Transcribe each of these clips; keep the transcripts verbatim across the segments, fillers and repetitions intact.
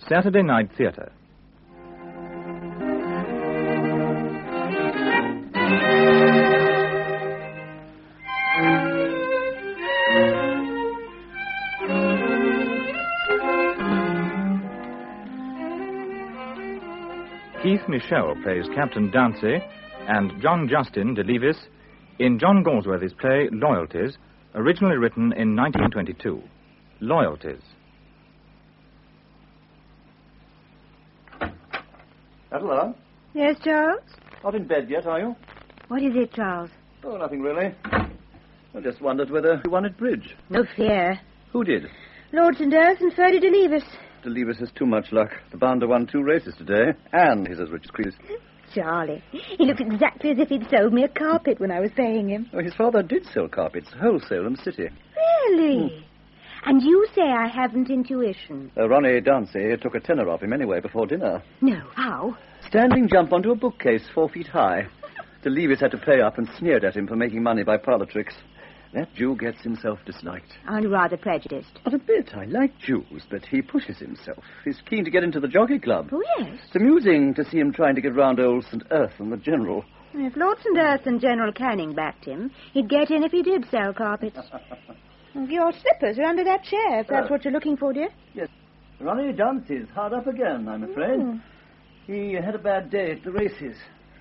Saturday Night Theatre. Keith Michell plays Captain Dancy, and John Justin de Levis in John Galsworthy's play Loyalties, originally written in nineteen twenty-two. Loyalties. Adela? Yes, Charles? Not in bed yet, are you? What is it, Charles? Oh, nothing really. I just wondered whether you won at bridge. No fear. Who did? Lord St. Earth and Ferdy de Levis. De Levis has too much luck. The bounder won two races today, and he's as rich as Crease. Charlie, he looks exactly as if he'd sold me a carpet when I was paying him. Oh, his father did sell carpets, wholesale in the city. Really? Hmm. And you say I haven't intuition? Uh, Ronnie Dancy took a tenner off him anyway before dinner. No, how? Standing jump onto a bookcase four feet high. De Levis had to pay up and sneered at him for making money by parlour tricks. That Jew gets himself disliked. Aren't you rather prejudiced? Not a bit. I like Jews, but he pushes himself. He's keen to get into the jockey club. Oh, yes. It's amusing to see him trying to get round old Saint Earth and the General. If Lord Saint Earth and General Canning backed him, he'd get in if he did sell carpets. Your slippers are under that chair, if that's uh, what you're looking for, dear. Yes. Ronnie Dancy's hard up again, I'm afraid. Mm. He had a bad day at the races.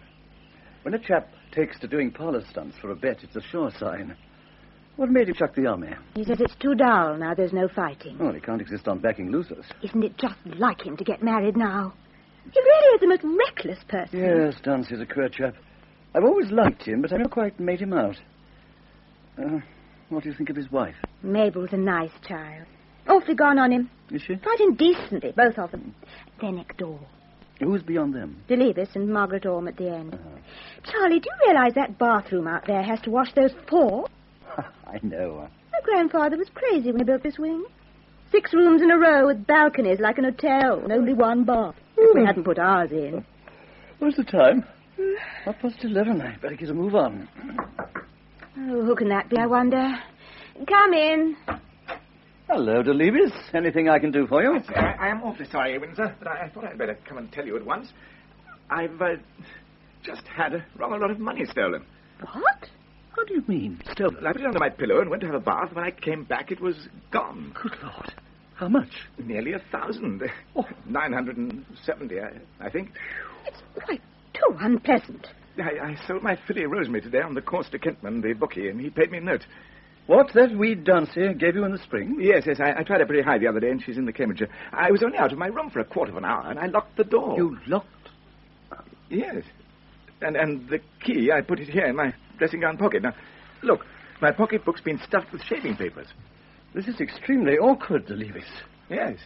When a chap takes to doing parlour stunts for a bet, it's a sure sign. What made him chuck the army? He says it's too dull now there's no fighting. Well, he can't exist on backing losers. Isn't it just like him to get married now? He really is the most reckless person. Yes, Dancy's a queer chap. I've always liked him, but I've never quite made him out. Uh, what do you think of his wife? Mabel's a nice child. Awfully gone on him. Is she? Quite indecently, both of them. They're next door. Who's beyond them? De Levis and Margaret Orme at the end. Uh-huh. Charlie, do you realize that bathroom out there has to wash those four? I know. My grandfather was crazy when he built this wing. Six rooms in a row with balconies like an hotel and only one bath. If we hadn't put ours in. What's the time? Half past eleven. I better get a move on. Oh, who can that be, I wonder? Come in. Hello, De Levis. Anything I can do for you? Yes, I, I am awfully sorry, Windsor, but I, I thought I'd better come and tell you at once. I've uh, just had a rather lot of money stolen. What? What do you mean, stolen? I put it under my pillow and went to have a bath. When I came back, it was gone. Good Lord. How much? Nearly a thousand. Oh. Nine hundred and seventy, I, I think. It's quite too unpleasant. I, I sold my filly Rosemary today on the course to Kentman, the bookie, and he paid me a note. What, that wee Dancy gave you in the spring? Yes, yes, I, I tried her pretty high the other day, and she's in the Cambridgeshire. I was only out of my room for a quarter of an hour, and I locked the door. You locked? Yes. And and the key, I put it here in my dressing gown pocket. Now, look, my pocketbook's been stuffed with shaving papers. This is extremely awkward, De Levis. Yes.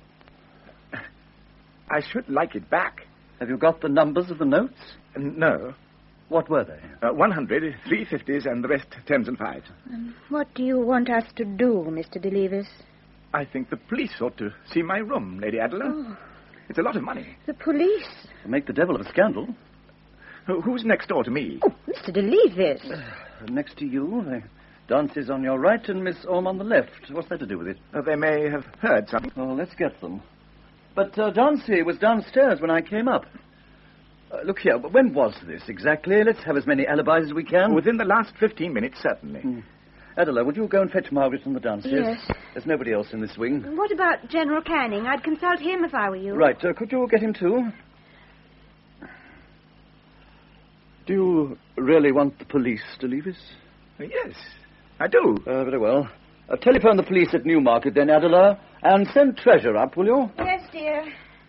I should like it back. Have you got the numbers of the notes? Uh, no. What were they? Uh, one hundred, three fifties, and the rest tens and fives. Um, what do you want us to do, Mister De Levis? I think the police ought to see my room, Lady Adela. Oh. It's a lot of money. The police? Make the devil of a scandal. Uh, who's next door to me? Oh, Mister De Levis. Uh, next to you, uh, Dancy's on your right and Miss Orme on the left. What's that to do with it? Uh, they may have heard something. Oh, let's get them. But uh, Dancy was downstairs when I came up. Uh, look here, when was this exactly? Let's have as many alibis as we can. Within the last fifteen minutes, certainly. Mm. Adela, would you go and fetch Margaret from the downstairs? Yes. There's nobody else in this wing. What about General Canning? I'd consult him if I were you. Right, uh, could you get him too? Do you really want the police, De Levis? Uh, yes, I do. Uh, very well. Uh, telephone the police at Newmarket then, Adela, and send Treasure up, will you? Yes, dear.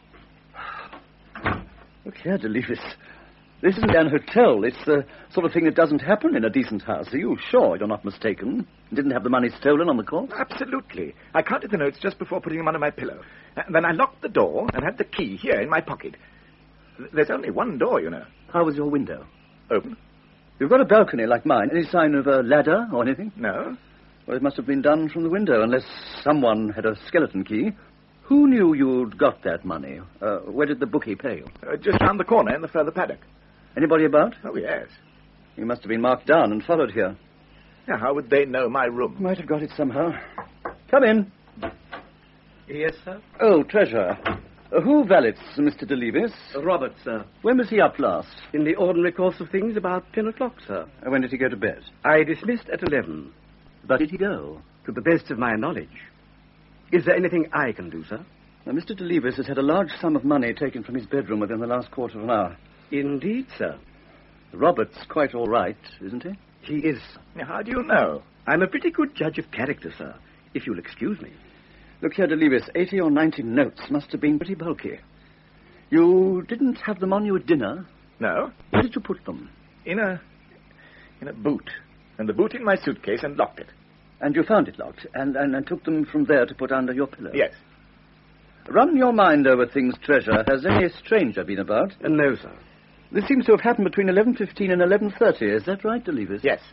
Look here, De Levis. This isn't an hotel. It's the sort of thing that doesn't happen in a decent house. Are you sure you're not mistaken? You didn't have the money stolen on the course? Absolutely. I counted the notes just before putting them under my pillow. And then I locked the door and had the key here in my pocket. There's only one door, you know. How was your window? Open. You've got a balcony like mine. Any sign of a ladder or anything? No. Well, it must have been done from the window, unless someone had a skeleton key. Who knew you'd got that money? Uh, where did the bookie pay you? Uh, just round the corner in the further paddock. Anybody about? Oh, yes. You must have been marked down and followed here. Now, how would they know my room? Might have got it somehow. Come in. Yes, sir? Oh, Treasure. Uh, who valets Mister DeLevis? Uh, Robert, sir. When was he up last? In the ordinary course of things, about ten o'clock, sir. Uh, when did he go to bed? I dismissed at eleven. But did he go? To the best of my knowledge. Is there anything I can do, sir? Now, Mister DeLevis has had a large sum of money taken from his bedroom within the last quarter of an hour. Indeed, sir. Robert's quite all right, isn't he? He is. Now, how do you know? I'm a pretty good judge of character, sir, if you'll excuse me. Look here, DeLevis, eighty or ninety notes must have been pretty bulky. You didn't have them on you at dinner? No. Where did you put them? In a... in a boot. And the boot in my suitcase and locked it. And you found it locked, and, and, and took them from there to put under your pillow? Yes. Run your mind over things, Treasure. Has any stranger been about? Uh, no, sir. This seems to have happened between eleven fifteen and eleven thirty. Is that right, DeLevis? Yes.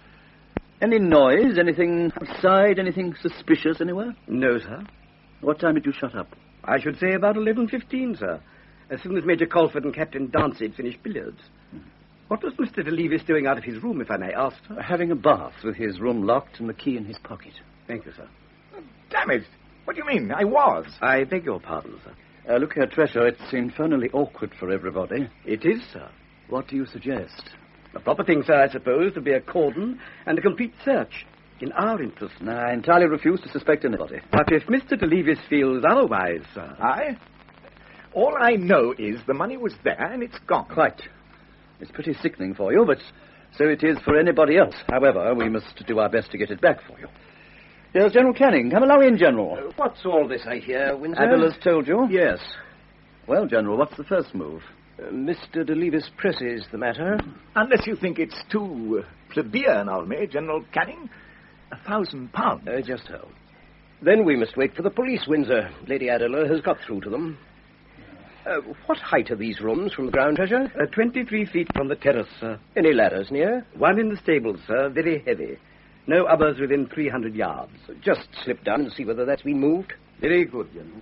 Any noise? Anything outside? Anything suspicious anywhere? No, sir. What time did you shut up? I should say about eleven fifteen, sir. As soon as Major Colford and Captain Dancy had finished billiards. Hmm. What was Mister DeLevis doing out of his room, if I may ask, sir? Having a bath with his room locked and the key in his pocket. Thank you, sir. Damn it. What do you mean? I was. I beg your pardon, sir. Uh, look here, Treasure, it's infernally awkward for everybody. It is, sir. What do you suggest? The proper thing, sir, I suppose, to be a cordon and a complete search. In our interest. No, I entirely refuse to suspect anybody. But if Mister DeLevis feels otherwise, sir... I? All I know is the money was there and it's gone. Quite. It's pretty sickening for you, but so it is for anybody else. However, we must do our best to get it back for you. Here's General Canning. Come along in, General. Uh, what's all this I hear, Windsor? Adela's told you? Yes. Well, General, what's the first move? Uh, Mister DeLevis presses the matter. Unless you think it's too uh, plebeian of me, General Canning. A thousand pounds. Uh, just so. Then we must wait for the police, Windsor. Lady Adela has got through to them. Uh, what height are these rooms from the ground, Treasure? Uh, twenty-three feet from the terrace, sir. Any ladders near? One in the stables, sir, very heavy. No others within three hundred yards. Just slip down and see whether that's been moved. Very good, General.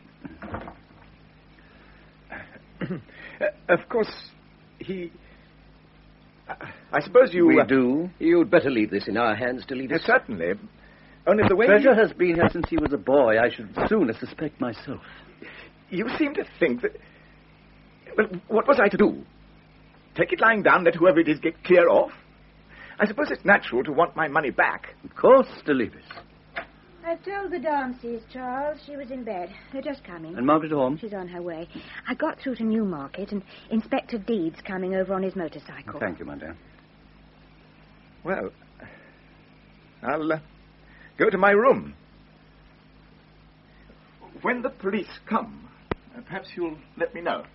uh, of course, he... Uh, I suppose you... We uh, do. You'd better leave this in our hands to leave uh, us. Certainly. Only the way... Treasure he... has been here since he was a boy. I should sooner suspect myself. You seem to think that... Well, what was I to do? Take it lying down, let whoever it is get clear off? I suppose it's natural to want my money back. Of course, DeLevis. I've told the Dancys, Charles. She was in bed. They're just coming. And Margaret Orme? She's on her way. I got through to Newmarket, and Inspector Deeds coming over on his motorcycle. Thank you, my dear. Well, I'll uh, go to my room. When the police come, uh, perhaps you'll let me know.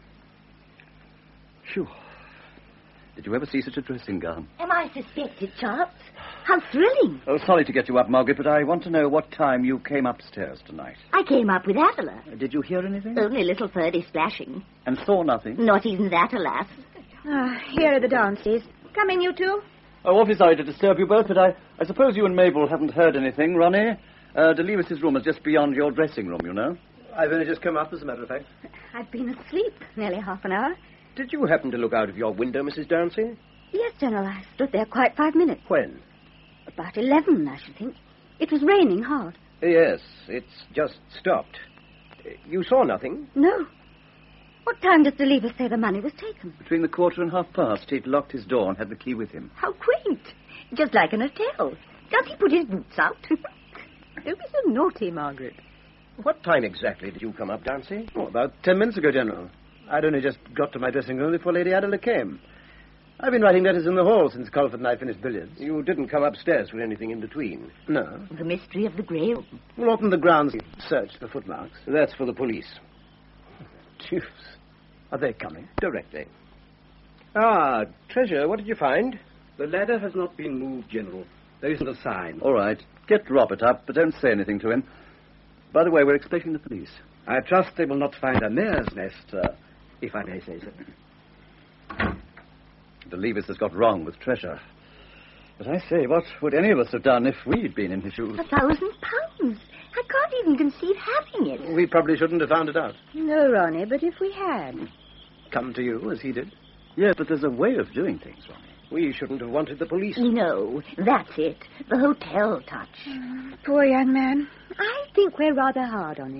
Phew. Did you ever see such a dressing gown? Am I suspected, Charles? How thrilling. Oh, sorry to get you up, Margaret, but I want to know what time you came upstairs tonight. I came up with Adela. Uh, did you hear anything? Only a little Ferdy splashing. And saw nothing? Not even that, alas. Ah, here are the Dancys. Come in, you two. Oh, awfully sorry to disturb you both, but I, I suppose you and Mabel haven't heard anything, Ronnie. Uh, DeLevis's room is just beyond your dressing room, you know. I've only just come up, as a matter of fact. I've been asleep nearly half an hour. Did you happen to look out of your window, Missus Dancy? Yes, General. I stood there quite five minutes. When? About eleven, I should think. It was raining hard. Yes, it's just stopped. You saw nothing? No. What time does DeLevis say the money was taken? Between the quarter and half past, he'd locked his door and had the key with him. How quaint. Just like an hotel. Does he put his boots out? Don't be so naughty, Margaret. What time exactly did you come up, Dancy? Oh, about ten minutes ago, General. I'd only just got to my dressing room before Lady Adela came. I've been writing letters in the hall since Colford and I finished billiards. You didn't come upstairs with anything in between? No. The mystery of the grave. We'll open the grounds and search for footmarks. That's for the police. Chiefs. Are they coming? Directly. Ah, Treasure, what did you find? The ladder has not been moved, General. There isn't a sign. All right. Get Robert up, but don't say anything to him. By the way, we're expecting the police. I trust they will not find a mare's nest, uh, if I may say so. DeLevis has got wrong with Treasure. But I say, what would any of us have done if we'd been in his shoes? A thousand pounds. I can't even conceive having it. We probably shouldn't have found it out. No, Ronnie, but if we had. Come to you, as he did. Yes, but there's a way of doing things, Ronnie. We shouldn't have wanted the police. No, that's it. The hotel touch. Mm, poor young man. I think we're rather hard on him.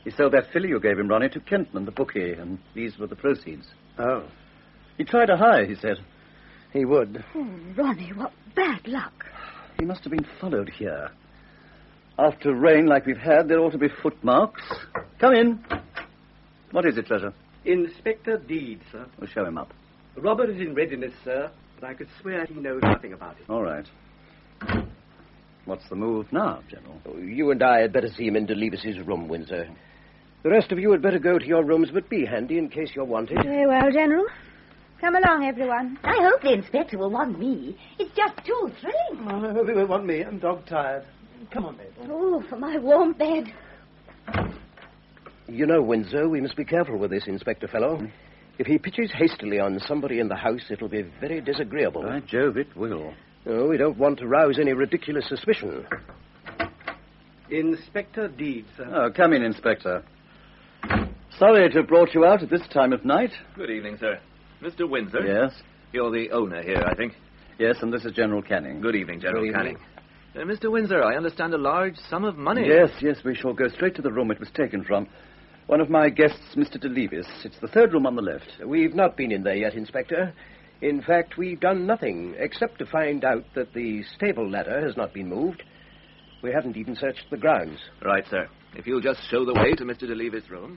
He sold that filly you gave him, Ronnie, to Kentman, the bookie, and these were the proceeds. Oh. He tried to hide, he said. He would. Oh, Ronnie, what bad luck. He must have been followed here. After rain like we've had, there ought to be footmarks. Come in. What is it, Treasure? Inspector Deed, sir. We'll show him up. Robert is in readiness, sir, but I could swear he knows nothing about it. All right. What's the move now, General? Oh, you and I had better see him in Delevis's room, Windsor. The rest of you had better go to your rooms, but be handy in case you're wanted. Very well, General. Come along, everyone. I hope the inspector will want me. It's just too thrilling. Oh, I hope he will want me. I'm dog-tired. Come on, Mabel. Oh, for my warm bed. You know, Windsor, we must be careful with this Inspector fellow. Hmm. If he pitches hastily on somebody in the house, it'll be very disagreeable. By Jove, it will. Oh, we don't want to rouse any ridiculous suspicion. Inspector Deed, sir. Oh, come in, Inspector. Sorry to have brought you out at this time of night. Good evening, sir. Mister Windsor? Yes? You're the owner here, I think. Yes, and this is General Canning. Good evening, General Good evening. Canning. Uh, Mister Windsor, I understand a large sum of money. Yes, yes, we shall go straight to the room it was taken from. One of my guests, Mister DeLevis. It's the third room on the left. We've not been in there yet, Inspector. In fact, we've done nothing except to find out that the stable ladder has not been moved. We haven't even searched the grounds. Right, sir. If you'll just show the way to Mister DeLevis' room.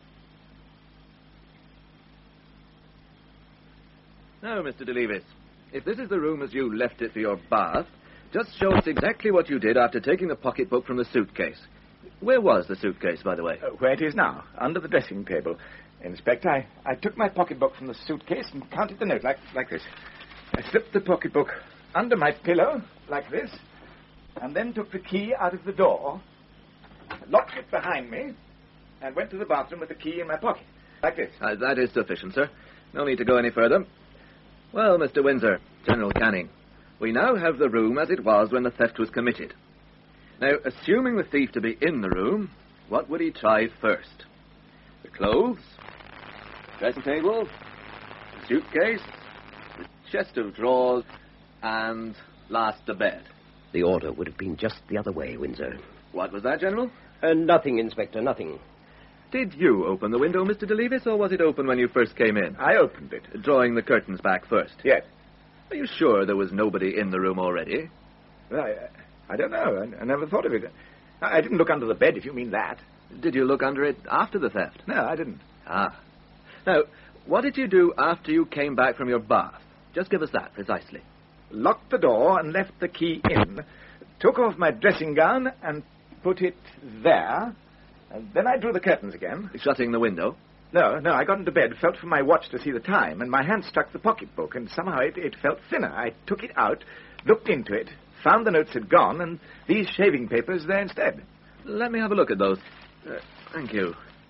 Now, Mister DeLevis, if this is the room as you left it for your bath, just show us exactly what you did after taking the pocketbook from the suitcase. Where was the suitcase, by the way? Uh, where it is now, under the dressing table. Inspector, I, I took my pocketbook from the suitcase and counted the note like, like this. I slipped the pocketbook under my pillow, like this, and then took the key out of the door, locked it behind me, and went to the bathroom with the key in my pocket, like this. Uh, that is sufficient, sir. No need to go any further. Well, Mister Windsor, General Canning, we now have the room as it was when the theft was committed. Now, assuming the thief to be in the room, what would he try first? The clothes, the dressing table, the suitcase, the chest of drawers, and last the bed. The order would have been just the other way, Windsor. What was that, General? Uh, nothing, Inspector, nothing. Did you open the window, Mister DeLevis, or was it open when you first came in? I opened it. Drawing the curtains back first? Yes. Are you sure there was nobody in the room already? Well, I, I don't know. I, I never thought of it. I, I didn't look under the bed, if you mean that. Did you look under it after the theft? No, I didn't. Ah. Now, what did you do after you came back from your bath? Just give us that, precisely. Locked the door and left the key in, took off my dressing gown and put it there, and then I drew the curtains again. Shutting the window? No, no, I got into bed, felt for my watch to see the time, and my hand struck the pocketbook, and somehow it, it felt thinner. I took it out, looked into it, found the notes had gone, and these shaving papers there instead. Let me have a look at those. Uh, thank you.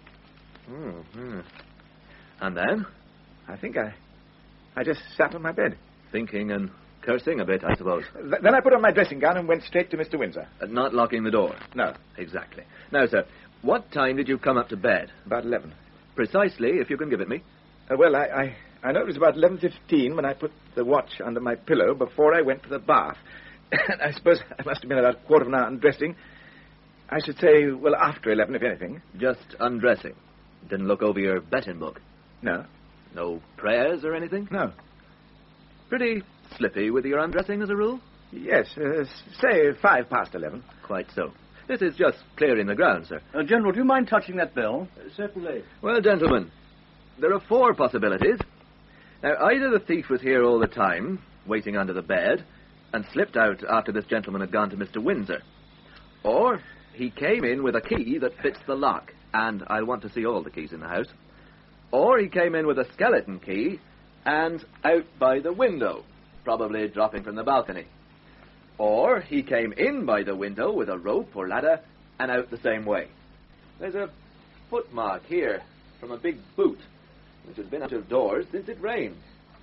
Oh, hmm. And then? I think I... I just sat on my bed. Thinking and cursing a bit, I suppose. Th- then I put on my dressing gown and went straight to Mister Windsor. Uh, not locking the door? No. Exactly. Now, sir, what time did you come up to bed? About eleven. Precisely, if you can give it me. Uh, well, I, I, I know it was about eleven fifteen when I put the watch under my pillow before I went to the bath. I suppose I must have been about a quarter of an hour undressing. I should say, well, after eleven, if anything. Just undressing? Didn't look over your betting book? No. No prayers or anything? No. Pretty slippy with your undressing as a rule? Yes, uh, say five past eleven. Quite so. This is just clearing the ground, sir. Uh, General, do you mind touching that bell? Uh, certainly. Well, gentlemen, there are four possibilities. Now, either the thief was here all the time, waiting under the bed, and slipped out after this gentleman had gone to Mister Windsor. Or he came in with a key that fits the lock, and I'll want to see all the keys in the house. Or he came in with a skeleton key and out by the window, probably dropping from the balcony. Or he came in by the window with a rope or ladder and out the same way. There's a footmark here from a big boot, which has been out of doors since it rained.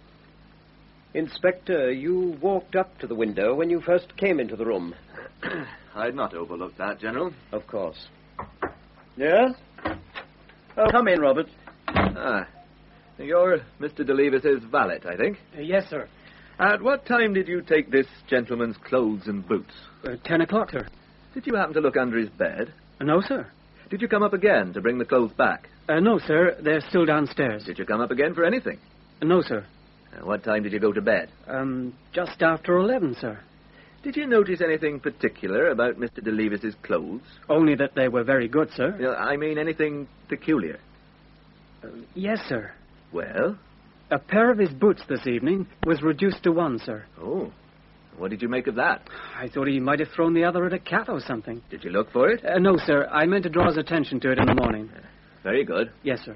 Inspector, you walked up to the window when you first came into the room. I'd not overlooked that, General. Of course. Yes? Oh, come in, Robert. Ah, you're Mister DeLevis's valet, I think. Uh, yes, sir. At what time did you take this gentleman's clothes and boots? Uh, ten o'clock, sir. Did you happen to look under his bed? Uh, no, sir. Did you come up again to bring the clothes back? Uh, no, sir. They're still downstairs. Did you come up again for anything? Uh, no, sir. Uh, what time did you go to bed? Um, just after eleven, sir. Did you notice anything particular about Mister de Levis's clothes? Only that they were very good, sir. You know, I mean anything peculiar? Uh, yes, sir. Well? A pair of his boots this evening was reduced to one, sir. Oh. What did you make of that? I thought he might have thrown the other at a cat or something. Did you look for it? Uh, no, sir. I meant to draw his attention to it in the morning. Uh, very good. Yes, sir.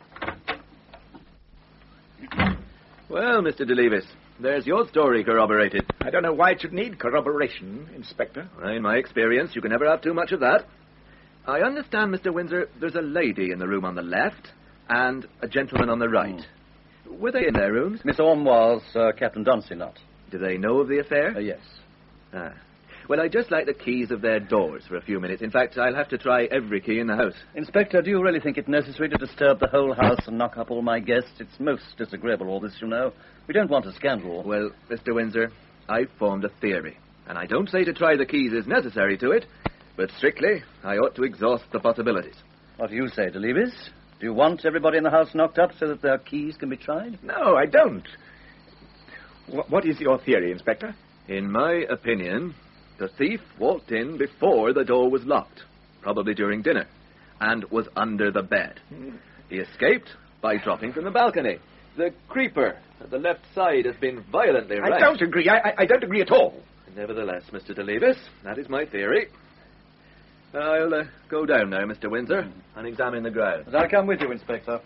Well, Mister de Levis, there's your story corroborated. I don't know why it should need corroboration, Inspector. Well, in my experience, you can never have too much of that. I understand, Mister Windsor, there's a lady in the room on the left and a gentleman on the right. Mm. Were they in their rooms? Miss Orme was, uh, Captain Dauncey not. Do they know of the affair? Uh, yes. Ah. Well, I'd just like the keys of their doors for a few minutes. In fact, I'll have to try every key in the house. Inspector, do you really think it necessary to disturb the whole house and knock up all my guests? It's most disagreeable, all this, you know. We don't want a scandal. Well, Mister Windsor, I've formed a theory. And I don't say to try the keys is necessary to it, but strictly, I ought to exhaust the possibilities. What do you say, de Levis? Do you want everybody in the house knocked up so that their keys can be tried? No, I don't. What is your theory, Inspector? In my opinion, the thief walked in before the door was locked, probably during dinner, and was under the bed. Mm. He escaped by dropping from the balcony. The creeper at the left side has been violently I racked. don't agree. I, I don't agree at all. Nevertheless, Mister de Levis, that is my theory. I'll uh, go down now, Mister Windsor, mm. and examine the grounds. I'll come with you, Inspector.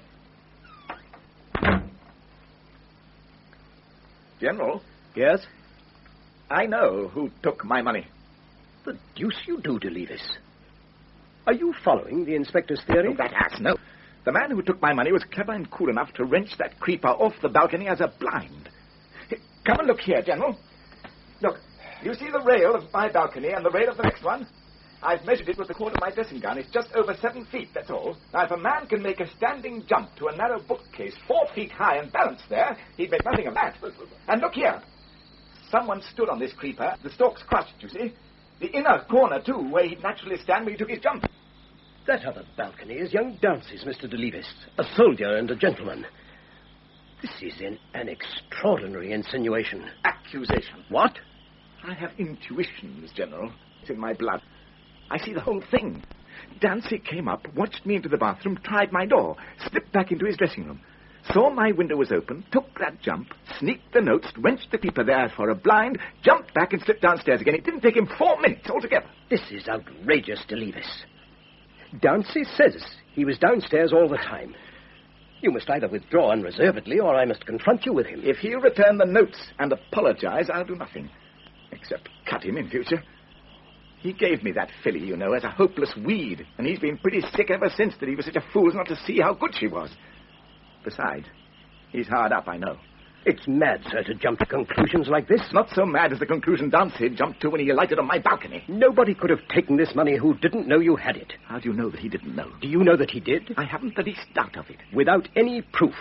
General? Yes? I know who took my money. The deuce you do, de Levis. Are you following the inspector's theory? Oh, that ass, no. The man who took my money was clever and cool enough to wrench that creeper off the balcony as a blind. Hey, come and look here, General. Look, you see the rail of my balcony and the rail of the next one? I've measured it with the cord of my dressing gown. It's just over seven feet, that's all. Now, if a man can make a standing jump to a narrow bookcase four feet high and balance there, he'd make nothing of that. And look here. Someone stood on this creeper. The stalks crushed, you see. The inner corner, too, where he'd naturally stand when he took his jump. That other balcony is young Dauncey's, Mister de Levis. A soldier and a gentleman. This is an, an extraordinary insinuation. Accusation. What? I have intuitions, General. It's in my blood. I see the whole thing. Dauncey came up, watched me into the bathroom, tried my door, slipped back into his dressing room, saw my window was open, took that jump, sneaked the notes, wrenched the creeper there for a blind, jumped back and slipped downstairs again. It didn't take him four minutes altogether. This is outrageous, de Levis. Dauncey says he was downstairs all the time. You must either withdraw unreservedly or I must confront you with him. If he'll return the notes and apologize, I'll do nothing, except cut him in future. He gave me that filly, you know, as a hopeless weed, and he's been pretty sick ever since that he was such a fool as not to see how good she was. Besides, he's hard up, I know. It's mad, sir, to jump to conclusions like this. Not so mad as the conclusion Dauncey jumped to when he alighted on my balcony. Nobody could have taken this money who didn't know you had it. How do you know that he didn't know? Do you know that he did? I haven't the least doubt of it. Without any proof.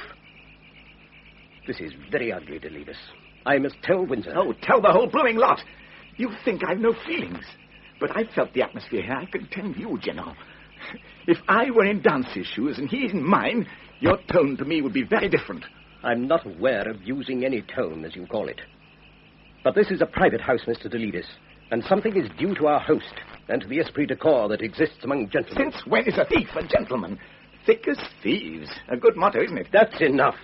This is very ugly, de Levis. I must tell Windsor. Oh, tell the whole blooming lot. You think I've no feelings. But I've felt the atmosphere here. I can tell you, General. If I were in Dauncey's shoes and he in mine, your tone to me would be very different. I'm not aware of using any tone, as you call it. But this is a private house, Mister de Levis, and something is due to our host and to the esprit de corps that exists among gentlemen. Since when is a thief a gentleman? Thick as thieves. A good motto, isn't it? That's enough.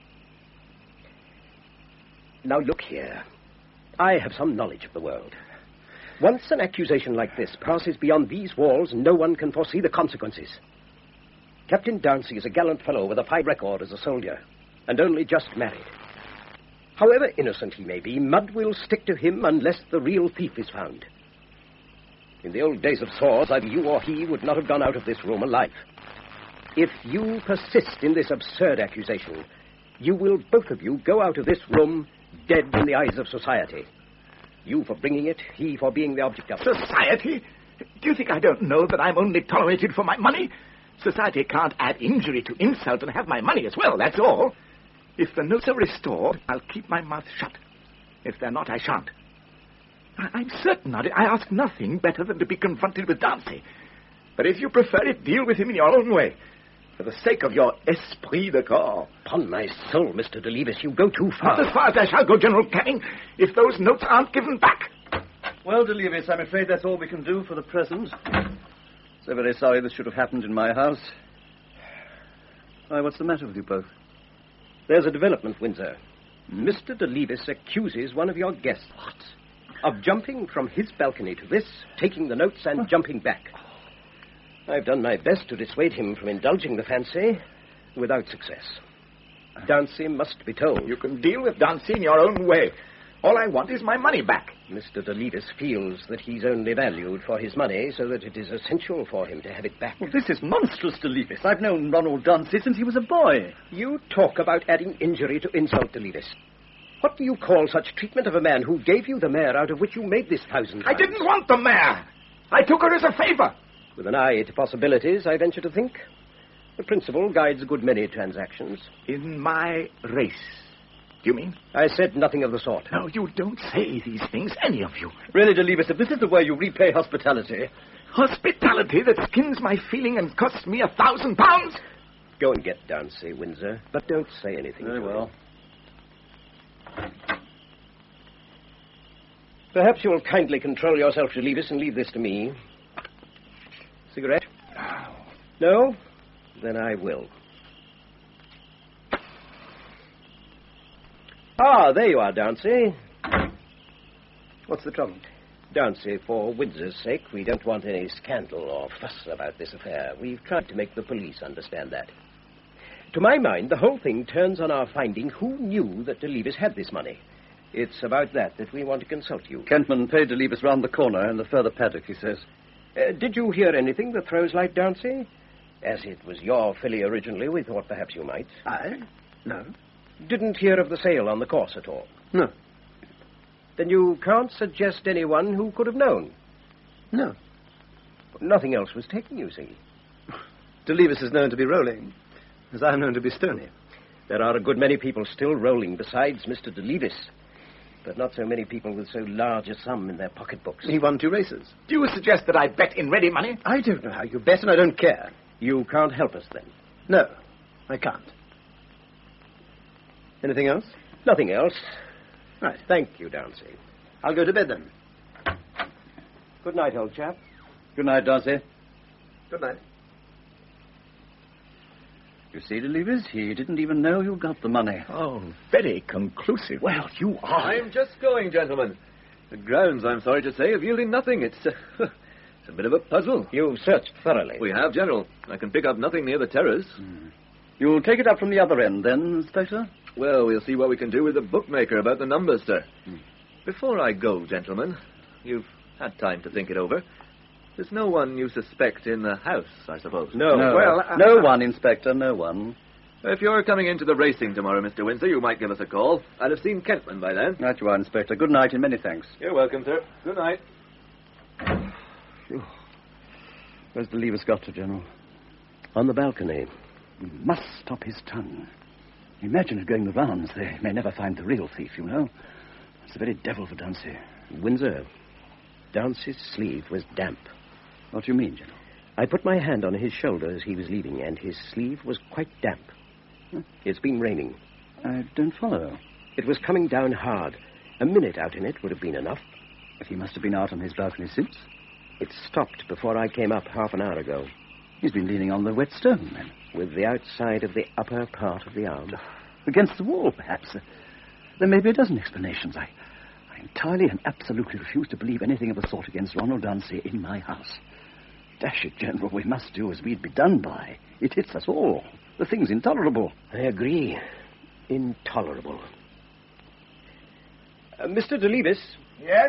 Now, look here. I have some knowledge of the world. Once an accusation like this passes beyond these walls, no one can foresee the consequences. Captain Dauncey is a gallant fellow with a fine record as a soldier, and only just married. However innocent he may be, mud will stick to him unless the real thief is found. In the old days of swords, either you or he would not have gone out of this room alive. If you persist in this absurd accusation, you will both of you go out of this room dead in the eyes of society. You for bringing it, he for being the object of it. Society? Do you think I don't know that I'm only tolerated for my money? Society can't add injury to insult and have my money as well, that's all. If the notes are restored, I'll keep my mouth shut. If they're not, I shan't. I- I'm certain of it. I ask nothing better than to be confronted with Dauncey. But if you prefer it, deal with him in your own way. For the sake of your esprit de corps. Upon my soul, Mister de Levis, you go too far. Not as far as I shall go, General Canning, if those notes aren't given back. Well, de Levis, I'm afraid that's all we can do for the present. So very sorry this should have happened in my house. Why, what's the matter with you both? There's a development, Windsor. Mister de Levis accuses one of your guests of jumping from his balcony to this, taking the notes and jumping back. I've done my best to dissuade him from indulging the fancy, without success. Dancy must be told. You can deal with Dancy in your own way. All I want is my money back. Mister de Levis feels that he's only valued for his money, so that it is essential for him to have it back. Well, this is monstrous, de Levis. I've known Ronald Dancy since he was a boy. You talk about adding injury to insult, de Levis. What do you call such treatment of a man who gave you the mare out of which you made this thousand pounds? I didn't want the mare. I took her as a favor. With an eye to possibilities, I venture to think. The principle guides a good many transactions. In my race, do you mean? I said nothing of the sort. No, you don't say these things, any of you. Really, de Levis, if this is the way you repay hospitality... Hospitality that skins my feeling and costs me a thousand pounds? Go and get Dancy, Windsor, but don't say anything. Very well. Perhaps you'll kindly control yourself, de Levis, and leave this to me. Cigarette? No? Then I will. Ah, there you are, Dancy. What's the trouble? Dancy, for Windsor's sake, we don't want any scandal or fuss about this affair. We've tried to make the police understand that. To my mind, the whole thing turns on our finding who knew that de Levis had this money. It's about that that we want to consult you. Kentman paid de Levis round the corner in the further paddock, he says. Uh, did you hear anything that throws light, Dancy? As it was your filly originally, we thought perhaps you might. I? No. Didn't hear of the sale on the course at all? No. Then you can't suggest anyone who could have known? No. Nothing else was taken, you see. De Levis is known to be rolling, as I'm known to be stony. There are a good many people still rolling besides Mister de Levis, but not so many people with so large a sum in their pocketbooks. He won two races. Do you suggest that I bet in ready money? I don't know how you bet, and I don't care. You can't help us, then? No, I can't. Anything else? Nothing else. Right. Thank you, Dancy. I'll go to bed, then. Good night, old chap. Good night, Dancy. Good night. You see, de Levis, he didn't even know you got the money. Oh, very conclusive. Well, you are. I'm just going, gentlemen. The grounds, I'm sorry to say, have yielded nothing. It's, uh, it's a bit of a puzzle. You've searched thoroughly. We have, General. I can pick up nothing near the terrace. Hmm. You'll take it up from the other end, then, Inspector? Well, we'll see what we can do with the bookmaker about the numbers, sir. Hmm. Before I go, gentlemen, you've had time to think it over. There's no one you suspect in the house, I suppose. No. No, Well, uh, no one, Inspector, no one. If you're coming into the racing tomorrow, Mister Windsor, you might give us a call. I'd have seen Kentman by then. Right you are, Inspector. Good night and many thanks. You're welcome, sir. Good night. Phew. Where's the Levis got to, General? On the balcony. We must stop his tongue. Imagine it going the rounds. They may never find the real thief, you know. It's the very devil for Dancy. Windsor, Dancy's sleeve was damp. What do you mean, General? I put my hand on his shoulder as he was leaving, and his sleeve was quite damp. Huh? It's been raining. I don't follow. It was coming down hard. A minute out in it would have been enough. But he must have been out on his balcony since. It stopped before I came up half an hour ago. He's been leaning on the wet stone, then. With the outside of the upper part of the arm. Against the wall, perhaps. There may be a dozen explanations. I, I entirely and absolutely refuse to believe anything of the sort against Ronald Dancy in my house. Dash it, General, we must do as we'd be done by. It hits us all. The thing's intolerable. I agree. Intolerable. Uh, Mister de Levis. Yes?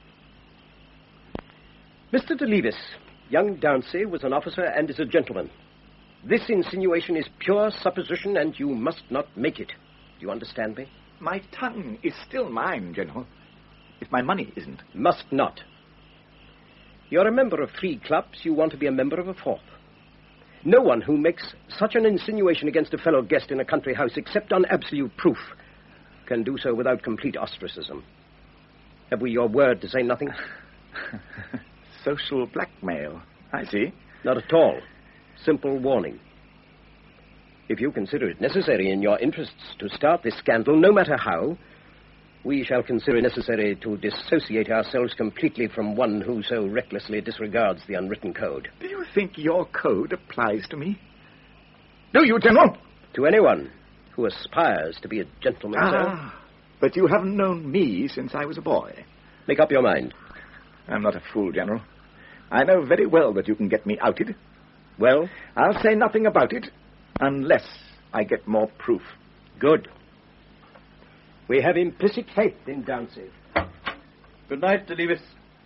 Mister de Levis, young Dancy was an officer and is a gentleman. This insinuation is pure supposition, and you must not make it. Do you understand me? My tongue is still mine, General. If my money isn't. Must not. You're a member of three clubs. You want to be a member of a fourth. No one who makes such an insinuation against a fellow guest in a country house, except on absolute proof, can do so without complete ostracism. Have we your word to say nothing? Social blackmail. I see. Not at all. Simple warning. If you consider it necessary in your interests to start this scandal, no matter how, we shall consider it necessary to dissociate ourselves completely from one who so recklessly disregards the unwritten code. Do you think your code applies to me? Do you, General? To anyone who aspires to be a gentleman, ah, sir. But you haven't known me since I was a boy. Make up your mind. I'm not a fool, General. I know very well that you can get me outed. Well? I'll say nothing about it unless I get more proof. Good. We have implicit faith in Downsy. Good night, DeLevis.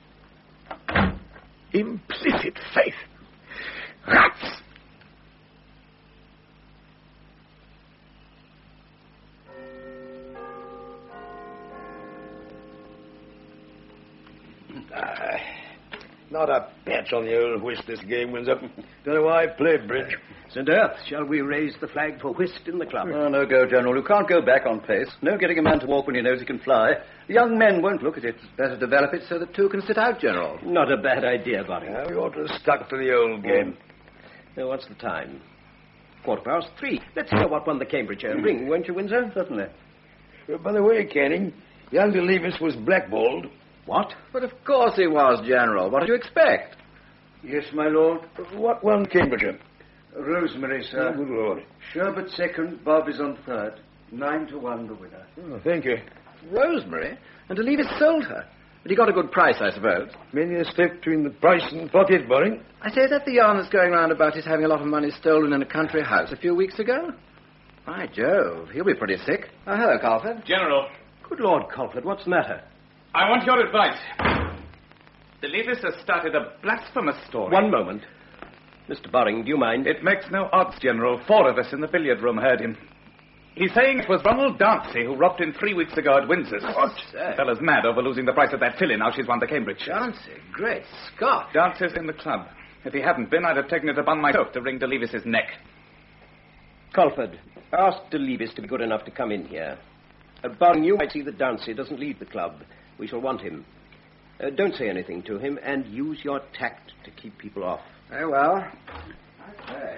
Implicit faith? Rats! Uh, not a patch on the old whist this game wins up. Don't know why I played bridge. Saint Earth, shall we raise the flag for whist in the club? Oh, no go, General. You can't go back on pace. No getting a man to walk when he knows he can fly. The young men won't look at it. It's better develop it so that two can sit out, General. Not a bad idea, Barry. Yeah, we ought to have stuck to the old game. Now, what's the time? Quarter past three. Let's hear what won the Cambridgeshire ring, won't you, Windsor? Certainly. Uh, by the way, Canning, young DeLevis was blackballed. What? But of course he was, General. What did you expect? Yes, my lord. What won Cambridgeshire? Rosemary, sir. Oh, good lord. Sherbet second, Bob is on third. Nine to one the winner. Oh, thank you. Rosemary? And DeLevis sold her. But he got a good price, I suppose. Many a step between the price and pocket, Barry. I say, is that the yarn that's going round about his having a lot of money stolen in a country house a few weeks ago? By Jove, he'll be pretty sick. Oh, hello, Colford. General. Good Lord, Colford, what's the matter? I want your advice. DeLevis has started a blasphemous story. One moment. Mister Baring, do you mind? It makes no odds, General. Four of us in the billiard room heard him. He's saying it was Ronald Darcy who robbed him three weeks ago at Windsor's. What? The fellow's mad over losing the price of that filly now she's won the Cambridge. Darcy? Great Scott. Darcy's in the club. If he hadn't been, I'd have taken it upon myself to wring DeLevis's neck. Colford, ask DeLevis to be good enough to come in here. Uh, Baring, you might see that Darcy doesn't leave the club. We shall want him. Uh, don't say anything to him, and use your tact to keep people off. Very well. Okay.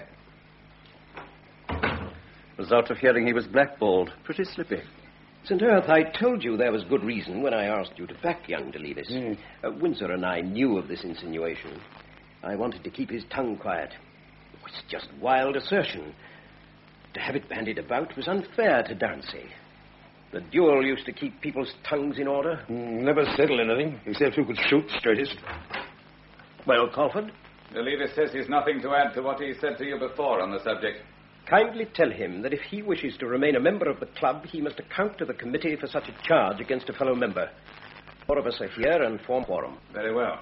Result of hearing he was blackballed. Pretty slippy. Saint Earth, I told you there was good reason when I asked you to back young DeLevis. Mm. Uh, Windsor and I knew of this insinuation. I wanted to keep his tongue quiet. It was just wild assertion. To have it bandied about was unfair to Darcy. The duel used to keep people's tongues in order. Mm, never settle anything, except who could shoot straightest. Well, Colford? DeLevis says he's nothing to add to what he said to you before on the subject. Kindly tell him that if he wishes to remain a member of the club, he must account to the committee for such a charge against a fellow member. Four of us are here and form quorum. Very well.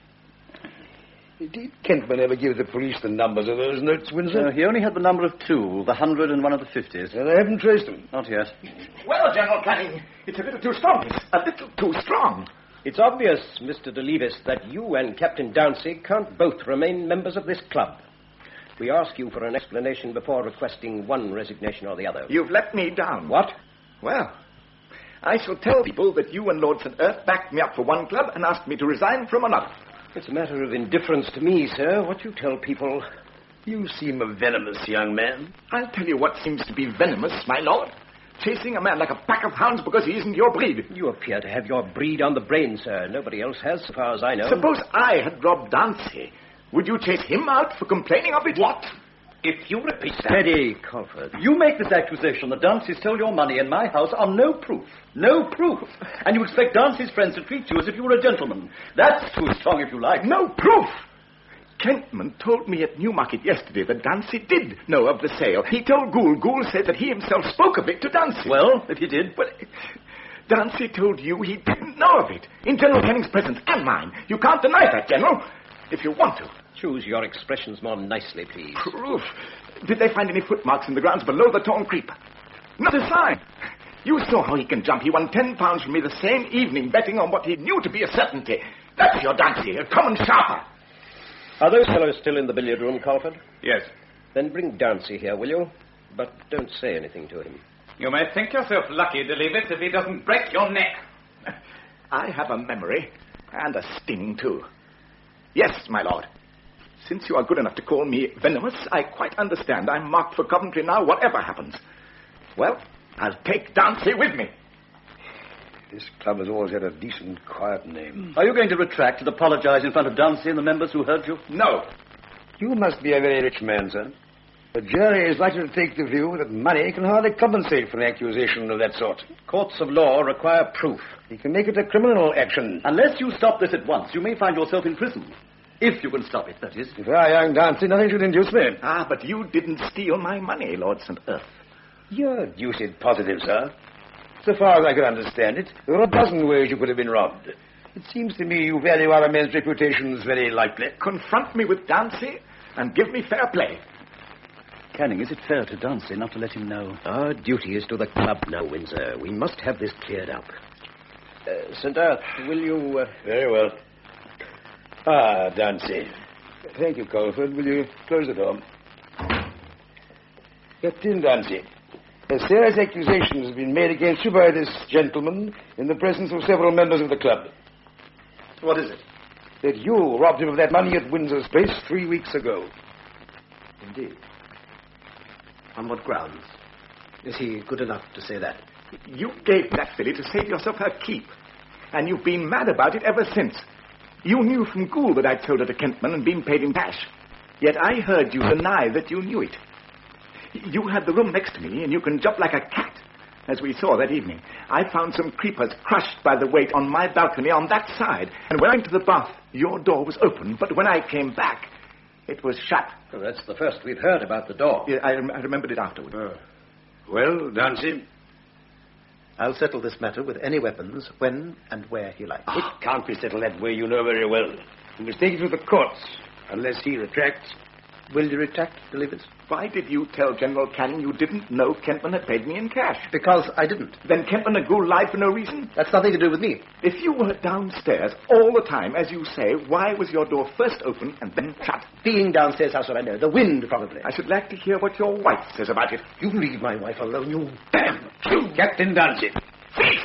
Did Kentman ever give the police the numbers of those notes, Windsor? Uh, he only had the number of two, the hundred and one of the fifties. And I haven't traced them. Not yet. Well, General Canning, it's a little too strong. It's a little too strong. It's obvious, Mister DeLevis, that you and Captain Downsy can't both remain members of this club. We ask you for an explanation before requesting one resignation or the other. You've let me down. What? Well, I shall tell people that you and Lord Saint Earth backed me up for one club and asked me to resign from another. It's a matter of indifference to me, sir. What you tell people... You seem a venomous young man. I'll tell you what seems to be venomous, my lord. Chasing a man like a pack of hounds because he isn't your breed. You appear to have your breed on the brain, sir. Nobody else has, so far as I know. Suppose I had robbed Downsy. Would you chase him out for complaining of it? What? If you repeat that... Steady, Colford. You make this accusation that Downsy stole your money in my house on no proof. No proof. And you expect Downsey's friends to treat you as if you were a gentleman. That's too strong if you like. No proof! Kentman told me at Newmarket yesterday that Downsy did know of the sale. He told Gould. Gould said that he himself spoke of it to Downsy. Well, if he did... Well, Downsy told you he didn't know of it. In General Canning's presence and mine. You can't deny that, General. If you want to. Choose your expressions more nicely, please. Proof. Did they find any footmarks in the grounds below the torn creeper? Not a sign. You saw how he can jump. He won ten pounds from me the same evening, betting on what he knew to be a certainty. That's your Downsy, a common sharper. Are those fellows still in the billiard room, Colford? Yes. Then bring Downsy here, will you? But don't say anything to him. You may think yourself lucky, DeLevis, if he doesn't break your neck. I have a memory, and a sting, too. Yes, my lord. Since you are good enough to call me venomous, I quite understand. I'm marked for Coventry now, whatever happens. Well, I'll take Darcy with me. This club has always had a decent, quiet name. Are you going to retract and apologize in front of Darcy and the members who heard you? No. You must be a very rich man, sir. The jury is likely to take the view that money can hardly compensate for an accusation of that sort. Courts of law require proof. You can make it a criminal action. Unless you stop this at once, you may find yourself in prison. If you can stop it, that is. If I young Darcy, nothing should induce me. Ah, but you didn't steal my money, Lord Saint Earth. You're deuced positive, sir. So far as I can understand it, there are a dozen ways you could have been robbed. It seems to me you value other men's reputations very lightly. Confront me with Darcy and give me fair play. Canning, is it fair to Darcy not to let him know? Our duty is to the club now, Windsor. We must have this cleared up. Uh, Saint Earth, will you... Uh... Very well. Ah, Darcy. Thank you, Colford. Will you close the door? Captain Darcy, a serious accusation has been made against you by this gentleman in the presence of several members of the club. What is it? That you robbed him of that money at Windsor's place three weeks ago. Indeed. On what grounds? Is he good enough to say that? You gave that filly to save yourself her keep, and you've been mad about it ever since. You knew from Gould that I'd sold her to Kentman and been paid in cash. Yet I heard you deny that you knew it. You had the room next to me, and you can jump like a cat, as we saw that evening. I found some creepers crushed by the weight on my balcony on that side, and when I went to the bath, your door was open, but when I came back, it was shut. Well, that's the first we've heard about the door. Yeah, I, rem- I remembered it afterward. Uh, well, Darcy, I'll settle this matter with any weapons, when and where he likes. It can't be settled that way, you know very well. You must take it to the courts, unless he retracts. Will you retract, Delibes? Why did you tell General Canning you didn't know Kentman had paid me in cash? Because I didn't. Then Kentman and Gould lied for no reason? That's nothing to do with me. If you were downstairs all the time, as you say, why was your door first open and then shut? Being downstairs, how should I know? The wind, probably. I should like to hear what your wife says about it. You leave my wife alone, you... Damn! You, Captain Darcy. Thief!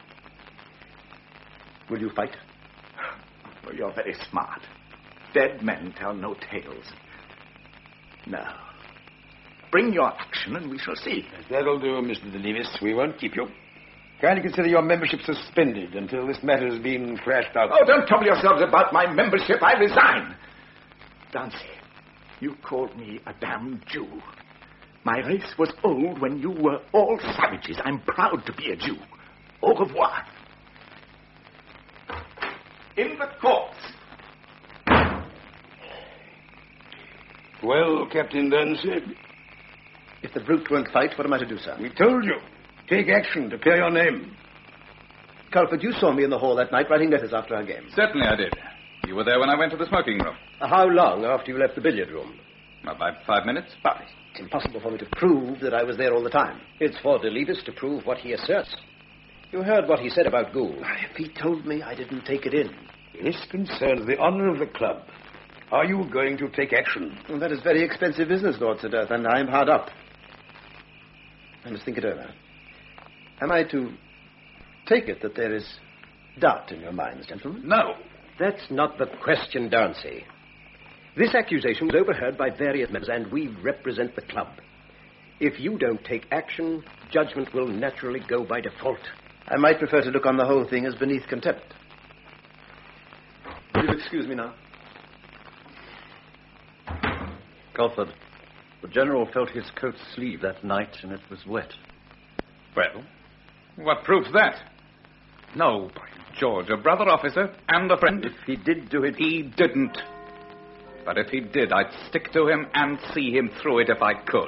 Will you fight? Well, you're very smart. Dead men tell no tales. Now, bring your action and we shall see. That'll do, Mister Delibes. We won't keep you. Kindly consider your membership suspended until this matter has been thrashed out. Oh, don't trouble yourselves about my membership. I resign. Darcy, you called me a damn Jew. My race was old when you were all savages. I'm proud to be a Jew. Au revoir. In the courts. Well, Captain Darcy? If the brute won't fight, what am I to do, sir? We told you. Take action to clear your name. Culford, you saw me in the hall that night writing letters after our game. Certainly I did. You were there when I went to the smoking room. Uh, how long after you left the billiard room? About five minutes. But it's impossible for me to prove that I was there all the time. It's for Delibes to prove what he asserts. You heard what he said about Gould. If he told me, I didn't take it in. This concerns the honor of the club. Are you going to take action? Well, that is very expensive business, Lord Saint Earth, and I'm hard up. I must think it over. Am I to take it that there is doubt in your minds, gentlemen? No. That's not the question, Darcy. This accusation was overheard by various members, and we represent the club. If you don't take action, judgment will naturally go by default. I might prefer to look on the whole thing as beneath contempt. Will you excuse me now? Culford, the General felt his coat sleeve that night, and it was wet. Well, what proves that? No, by George, a brother officer and a friend. If he did do it... He didn't. But if he did, I'd stick to him and see him through it if I could.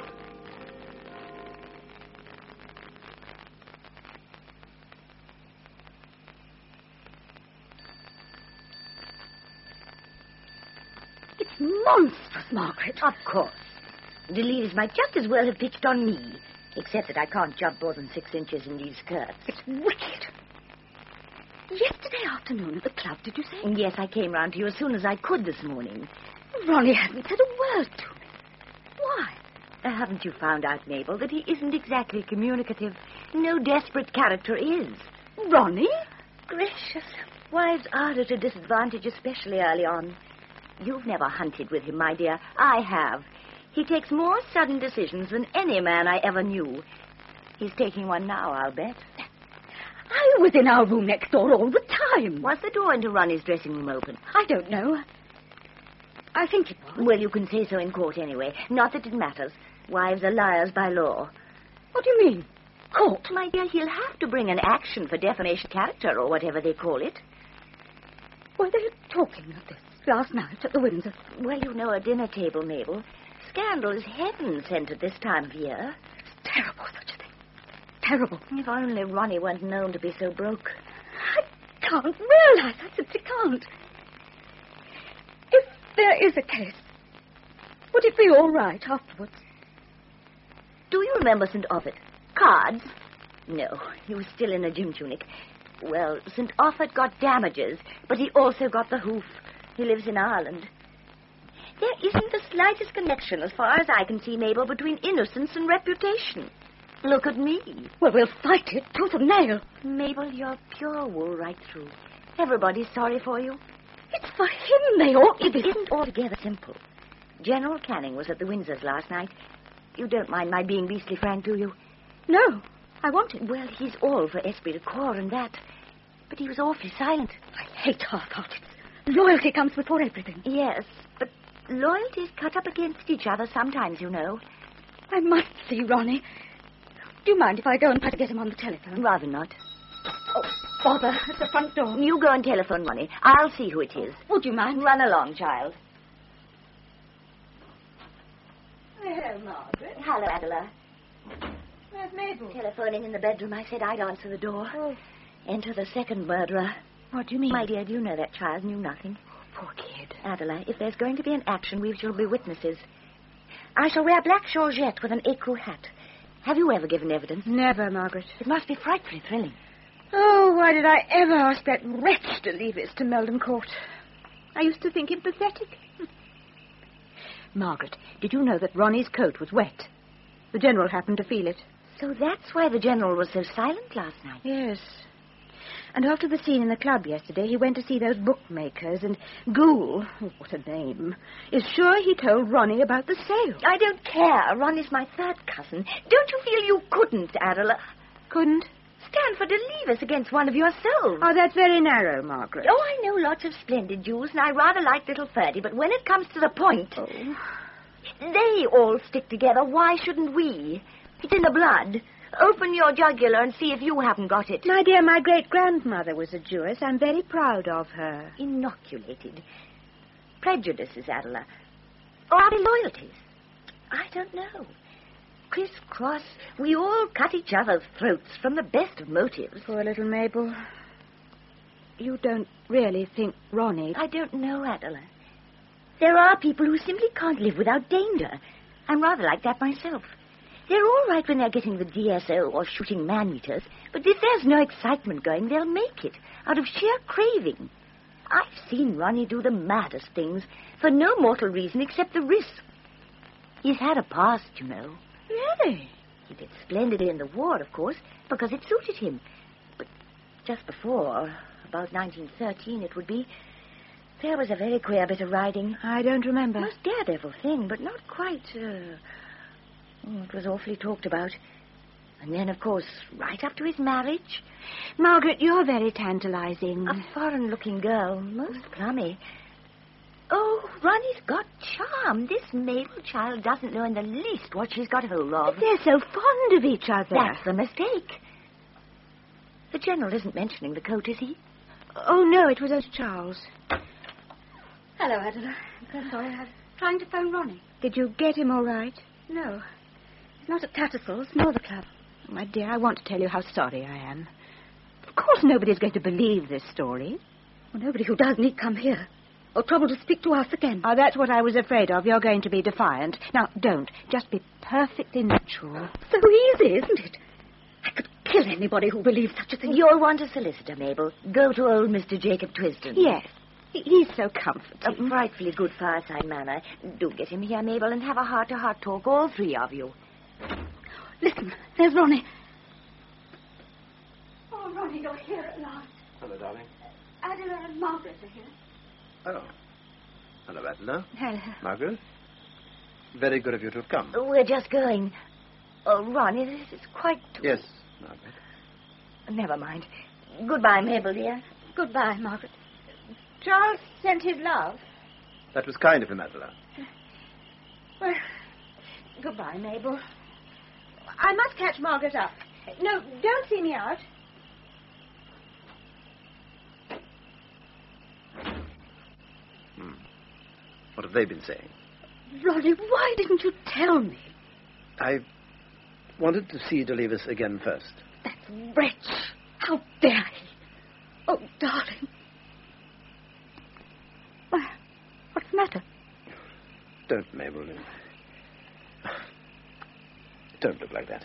It's monstrous, Margaret. Of course. Delibes might just as well have pitched on me, except that I can't jump more than six inches in these skirts. It's wicked. Yesterday afternoon at the club, did you say? And yes, I came round to you as soon as I could this morning. Ronnie hadn't said a word to me. Why? Uh, haven't you found out, Mabel, that he isn't exactly communicative? No desperate character is. Ronnie? Gracious. Wives are at a disadvantage, especially early on. You've never hunted with him, my dear. I have. He takes more sudden decisions than any man I ever knew. He's taking one now, I'll bet. I was in our room next door all the time. Was the door into Ronnie's dressing room open? I don't know. I think it was. Well, you can say so in court anyway. Not that it matters. Wives are liars by law. What do you mean? Court? My dear, he'll have to bring an action for defamation of character or whatever they call it. Were they talking of this last night at the Windsor? Well, you know, a dinner table, Mabel. Scandal is heaven sent at this time of year. It's terrible, such a thing. Terrible. If only Ronnie weren't known to be so broke. I can't realize. I simply can't. If there is a case, would it be all right afterwards? Do you remember Saint Offet? Cards? No, he was still in a gym tunic. Well, Saint Offet got damages, but he also got the hoof. He lives in Ireland. There isn't the slightest connection, as far as I can see, Mabel, between innocence and reputation. Look at me. Well, we'll fight it tooth and nail. Mabel, you're pure wool right through. Everybody's sorry for you. It's for him they ought to be. It isn't altogether simple. General Canning was at the Windsors last night. You don't mind my being beastly frank, do you? No, I want it. Well, he's all for esprit de corps and that. But he was awfully silent. I hate half-hearteds. Loyalty comes before everything. Yes, but loyalties cut up against each other sometimes, you know. I must see Ronnie. Do you mind if I go and try to get him on the telephone? Rather not. Oh, bother. At the front door. You go and telephone Ronnie. I'll see who it is. Would you mind? Run along, child. Hello, Margaret. Hello, Adela. Where's Mabel? Telephoning in the bedroom. I said I'd answer the door. Oh. Enter the second murderer. What do you mean? My dear, do you know that child knew nothing? Oh, poor kid. Adela, if there's going to be an action, we shall be witnesses. I shall wear black georgette with an écru hat. Have you ever given evidence? Never, Margaret. It must be frightfully thrilling. Oh, why did I ever ask that wretch to leave us to Meldon Court? I used to think him pathetic. Margaret, did you know that Ronnie's coat was wet? The General happened to feel it. So that's why the General was so silent last night? Yes. And after the scene in the club yesterday, he went to see those bookmakers, and Gould, oh, what a name, is sure he told Ronnie about the sale. I don't care. Ronnie's my third cousin. Don't you feel you couldn't, Adela? Couldn't? Stanford to leave us against one of yourselves. Oh, that's very narrow, Margaret. Oh, I know lots of splendid Jews, and I rather like little Ferdy, but when it comes to the point, oh. They all stick together. Why shouldn't we? It's in the blood. Open your jugular and see if you haven't got it. My dear, my great-grandmother was a Jewess. I'm very proud of her. Inoculated. Prejudices, Adela. Or are they loyalties? I don't know. Criss-cross, we all cut each other's throats from the best of motives. Poor little Mabel. You don't really think Ronnie... I don't know, Adela. There are people who simply can't live without danger. I'm rather like that myself. They're all right when they're getting the D S O or shooting man-eaters, but if there's no excitement going, they'll make it, out of sheer craving. I've seen Ronnie do the maddest things, for no mortal reason except the risk. He's had a past, you know. Really? He did splendidly in the war, of course, because it suited him. But just before, about nineteen thirteen it would be, there was a very queer bit of riding. I don't remember. Most daredevil thing, but not quite... Uh... Oh, it was awfully talked about. And then, of course, right up to his marriage. Margaret, you're very tantalizing. A foreign-looking girl, most plummy. Oh, Ronnie's got charm. This Mabel child doesn't know in the least what she's got hold of. But they're so fond of each other. That's the mistake. The General isn't mentioning the coat, is he? Oh, no, it was only Charles. Hello, Adela. I'm so sorry. I was trying to phone Ronnie. Did you get him all right? No. He's not at Tattersall's, nor the club. My dear, I want to tell you how sorry I am. Of course nobody's going to believe this story. Well, nobody who does need come here. Or trouble to speak to us again. Oh, that's what I was afraid of. You're going to be defiant. Now, don't. Just be perfectly natural. So easy, isn't it? I could kill anybody who believes such a thing. You'll want a solicitor, Mabel. Go to old Mister Jacob Twisden. Yes. He's so comforting. A frightfully good fireside manner. Do get him here, Mabel, and have a heart-to-heart talk, all three of you. Listen, there's Ronnie. Oh, Ronnie, you're here at last. Hello, darling. Adela and Margaret are here. Oh. Hello, Adela. Hello. Margaret. Very good of you to have come. We're just going. Oh, Ronnie, this is quite... Yes, Margaret. Never mind. Goodbye, Mabel, dear. Goodbye, Margaret. Charles sent his love. That was kind of him, Adela. Well, goodbye, Mabel. I must catch Margaret up. No, don't see me out. Hmm. What have they been saying? Ronnie, why didn't you tell me? I wanted to see Delivas again first. That wretch! How dare he? Oh, darling. Why, what's the matter? Don't, Mabel. Don't look like that.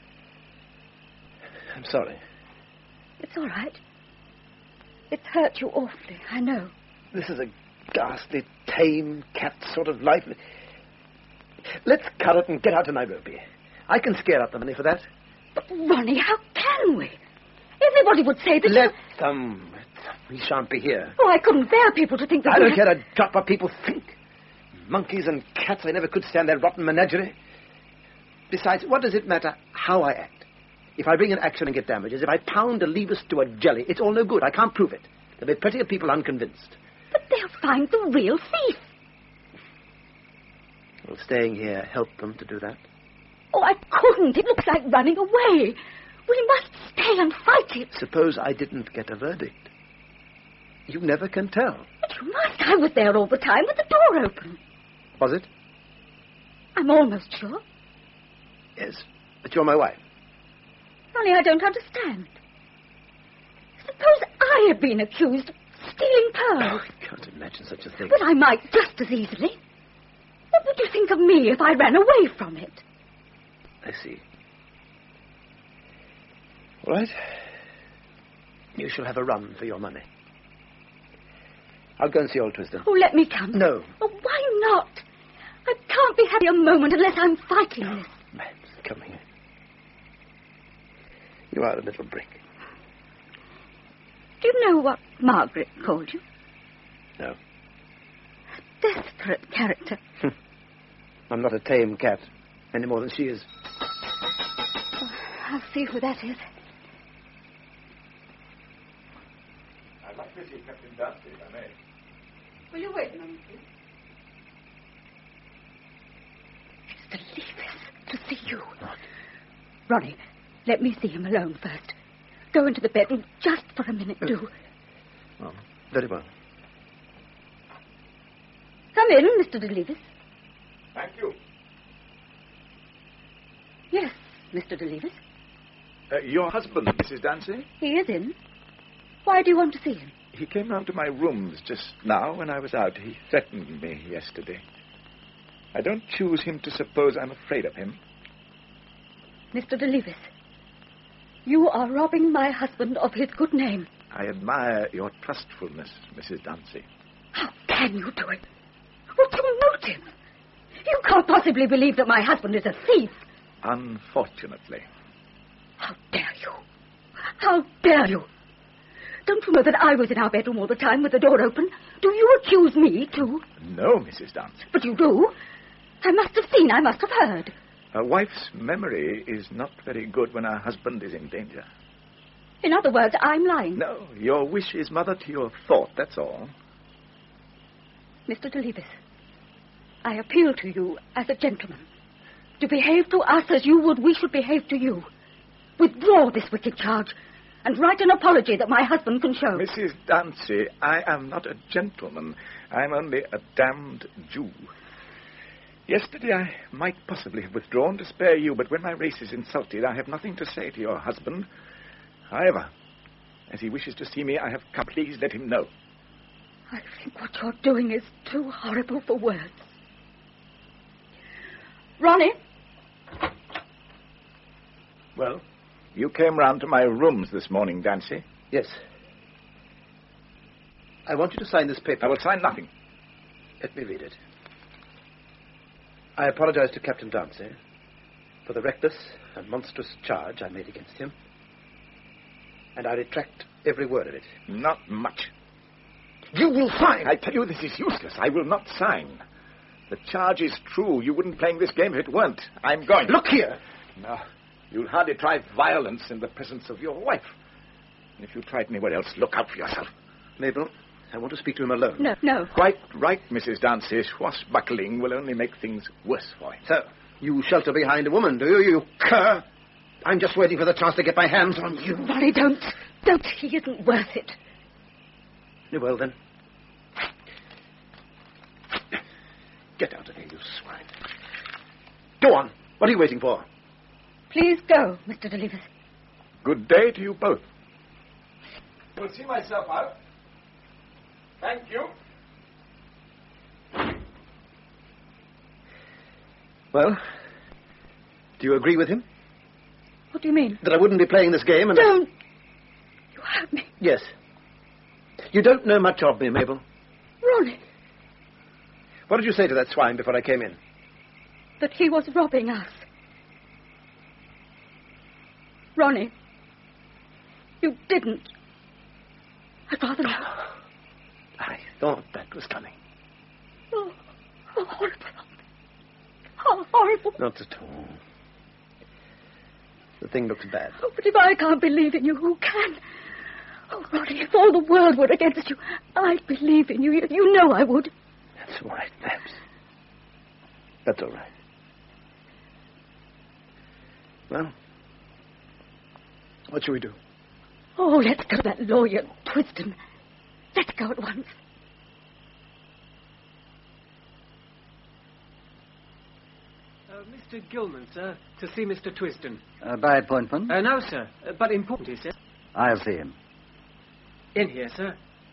I'm sorry. It's all right. It's hurt you awfully, I know. This is a ghastly, tame, cat sort of life. Let's cut it and get out to Nairobi. I can scare up the money for that. But, Ronnie, how can we? Everybody would say that... Let you... them. We shan't be here. Oh, I couldn't bear people to think that I don't we... care a jot what people think. Monkeys and cats, I never could stand their rotten menagerie. Besides, what does it matter how I act? If I bring an action and get damages, if I pound Delivas to a jelly, it's all no good. I can't prove it. There'll be plenty of people unconvinced. But they'll find the real thief. Will staying here help them to do that? Oh, I couldn't. It looks like running away. We must stay and fight it. Suppose I didn't get a verdict. You never can tell. But you must. I was there all the time with the door open. Was it? I'm almost sure. Yes, but you're my wife. Only I don't understand. Suppose I had been accused of stealing pearls. Oh, I can't imagine such a thing. But I might just as easily. What would you think of me if I ran away from it? I see. All right. You shall have a run for your money. I'll go and see old Twiston. Oh, let me come. No. Oh, why not? I can't be happy a moment unless I'm fighting this. Man's coming in. You are a little brick. Do you know what Margaret called you? No. A desperate character. I'm not a tame cat, any more than she is. Oh, I'll see who that is. I'd like to see Captain Darcy, if I may. Will you wait a moment, please? It's Delivas to see you. What? Ronnie, let me see him alone first. Go into the bedroom just for a minute, do. Oh, very well. Come in, Mister Delivas. Thank you. Yes, Mister Delivas. Uh, your husband, Missus Dancy? He is in. Why do you want to see him? He came round to my rooms just now when I was out. He threatened me yesterday. I don't choose him to suppose I'm afraid of him. Mister Delivas, you are robbing my husband of his good name. I admire your trustfulness, Missus Dancy. How can you do it? What's your motive? You can't possibly believe that my husband is a thief. Unfortunately. How dare you? How dare you? Don't you know that I was in our bedroom all the time with the door open? Do you accuse me, too? No, Missus Dancy. But you do. I must have seen, I must have heard. A wife's memory is not very good when her husband is in danger. In other words, I'm lying. No, your wish is mother to your thought, that's all. Mister Delivas, I appeal to you as a gentleman to behave to us as you would we should behave to you. Withdraw this wicked charge and write an apology that my husband can show. Missus Dancy, I am not a gentleman. I'm only a damned Jew. Yesterday I might possibly have withdrawn to spare you, but when my race is insulted, I have nothing to say to your husband. However, as he wishes to see me, I have come. Please let him know. I think what you're doing is too horrible for words. Ronnie? Well, you came round to my rooms this morning, Dancy. Yes. I want you to sign this paper. I will sign nothing. Let me read it. I apologize to Captain Dancy for the reckless and monstrous charge I made against him, and I retract every word of it. Not much. You will sign. I tell you, this is useless. I will not sign. The charge is true. You wouldn't play this game if it weren't. I'm going. Look here. No, you'll hardly try violence in the presence of your wife. And if you try it anywhere else, look out for yourself. Mabel, I want to speak to him alone. No, no. Quite right, Missus Darcy. Swashbuckling will only make things worse for him. So, you shelter behind a woman, do you, you cur? I'm just waiting for the chance to get my hands on you. Ronnie, don't. Don't. He isn't worth it. Very well, then. Get out of here, you swine. Go on. What are you waiting for? Please go, Mister Delivers. Good day to you both. I'll see myself out. Thank you. Well, do you agree with him? What do you mean? That I wouldn't be playing this game and... Don't! You have me. Yes. You don't know much of me, Mabel. Ronnie. What did you say to that swine before I came in? That he was robbing us. Ronnie. You didn't. I'd rather not. I thought that was coming. Oh, how horrible. How horrible. Not at all. The thing looks bad. Oh, but if I can't believe in you, who can? Oh, Ronnie, if all the world were against you, I'd believe in you. You, you know I would. That's all right, Babs. That's all right. Well, what shall we do? Oh, let's go to that lawyer, Twiston. Let's go at once. Uh, Mister Gilman, sir, to see Mister Twiston. Uh, by appointment? Uh, no, sir, uh, but important, sir. I'll see him. In here, sir.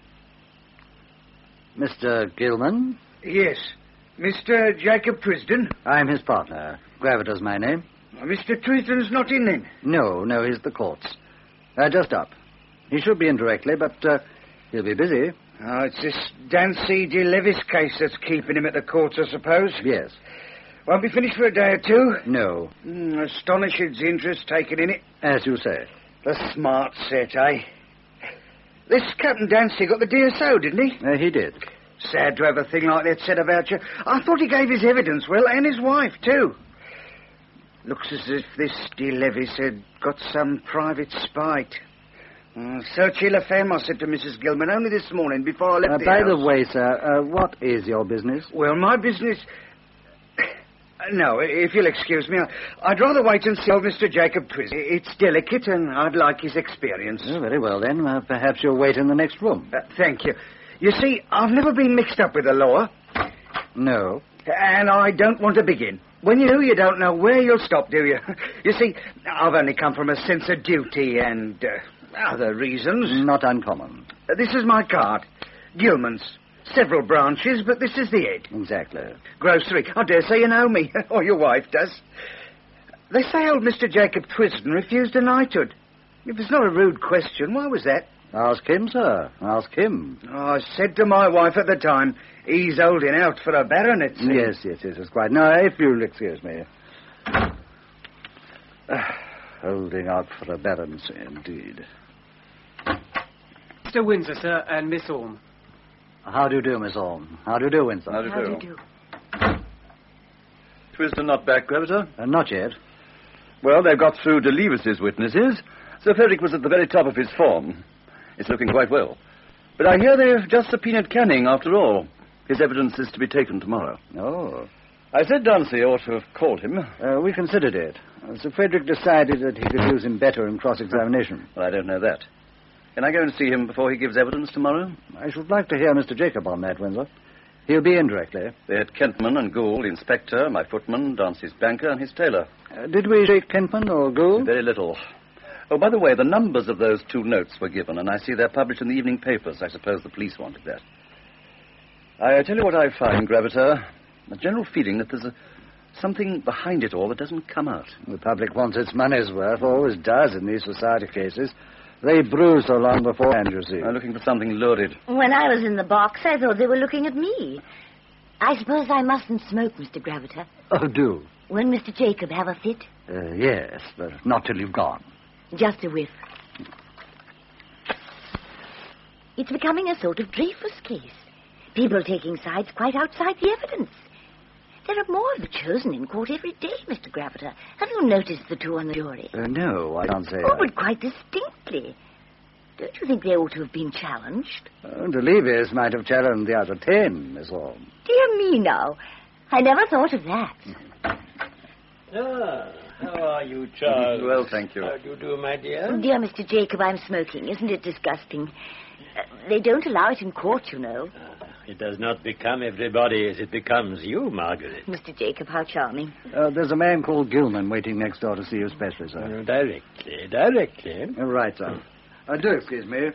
Mister Gilman? Yes. Mister Jacob Twiston? I'm his partner. Graviter's my name. Well, Mister Twiston's not in then? No, no, he's at the courts. Uh, just up. He should be in directly, but uh, he'll be busy. Oh, it's this Dancy de Levis case that's keeping him at the courts, I suppose? Yes. Won't be finished for a day or two? No. Mm, astonishing's interest taken in it. As you say. The smart set, eh? This Captain Dancy got the D S O, didn't he? Uh, he did. Sad to have a thing like that said about you. I thought he gave his evidence well, and his wife, too. Looks as if this de Levis had got some private spite. Uh, Searchy La Femme, I said to Missus Gilman only this morning before I left uh, the by house. the way, sir, uh, what is your business? Well, my business... No, if you'll excuse me, I'd rather wait and see old Mister Jacob Twiston. It's delicate, and I'd like his experience. Oh, very well, then. Uh, perhaps you'll wait in the next room. Uh, thank you. You see, I've never been mixed up with the law. No. And I don't want to begin. When you do, you don't know where you'll stop, do you? You see, I've only come from a sense of duty and uh, other reasons. Not uncommon. Uh, this is my card. Gilman's. Several branches, but this is the head. Exactly. Grocery. I dare say you know me, or your wife does. They say old Mister Jacob Twiston refused a knighthood. If it's not a rude question, why was that? Ask him, sir. Ask him. Oh, I said to my wife at the time, he's holding out for a baronet. Yes, yes, yes, it's quite... Now, if you'll excuse me. Uh, holding out for a baronetcy, indeed. Mister Windsor, sir, and Miss Orme. How do you do, Miss Orme? How do you do, Winston? How do you How do? do you do? Twiston not back, Graviter? Uh, not yet. Well, they've got through De Levis's witnesses. Sir Frederick was at the very top of his form. It's looking quite well. But I hear they've just subpoenaed Canning, after all. His evidence is to be taken tomorrow. Oh. I said Darcy ought to have called him. Uh, we considered it. Uh, Sir Frederick decided that he could use him better in cross-examination. Well, I don't know that. Can I go and see him before he gives evidence tomorrow? I should like to hear Mister Jacob on that, Windsor. He'll be in directly. They had Kentman and Gould, the inspector, my footman, Darcy's banker, and his tailor. Uh, did we take Kentman or Gould? Very little. Oh, by the way, the numbers of those two notes were given, and I see they're published in the evening papers. I suppose the police wanted that. I tell you what I find, Graviter. A general feeling that there's a, something behind it all that doesn't come out. The public wants its money's worth, always does in these society cases. They brew so long beforehand, you see. I'm looking for something lurid. When I was in the box, I thought they were looking at me. I suppose I mustn't smoke, Mister Graviter. Oh, do? When Mister Jacob have a fit? Uh, yes, but not till you've gone. Just a whiff. It's becoming a sort of Dreyfus case. People taking sides quite outside the evidence. There are more of the chosen in court every day, Mister Graviter. Have you noticed the two on the jury? Uh, no, I can't say. Oh, I... but quite distinctly. Don't you think they ought to have been challenged? Uh, Delibes might have challenged the other ten, Miss Orme. Dear me, now. I never thought of that. Ah, how are you, Charles? Well, thank you. How do you do, my dear? Oh, dear Mister Jacob, I'm smoking. Isn't it disgusting? Uh, they don't allow it in court, you know. Uh, it does not become everybody as it becomes you, Margaret. Mister Jacob, how charming. Uh, there's a man called Gilman waiting next door to see you specially, sir. Uh, directly, directly. Uh, right, sir. Uh, do excuse me.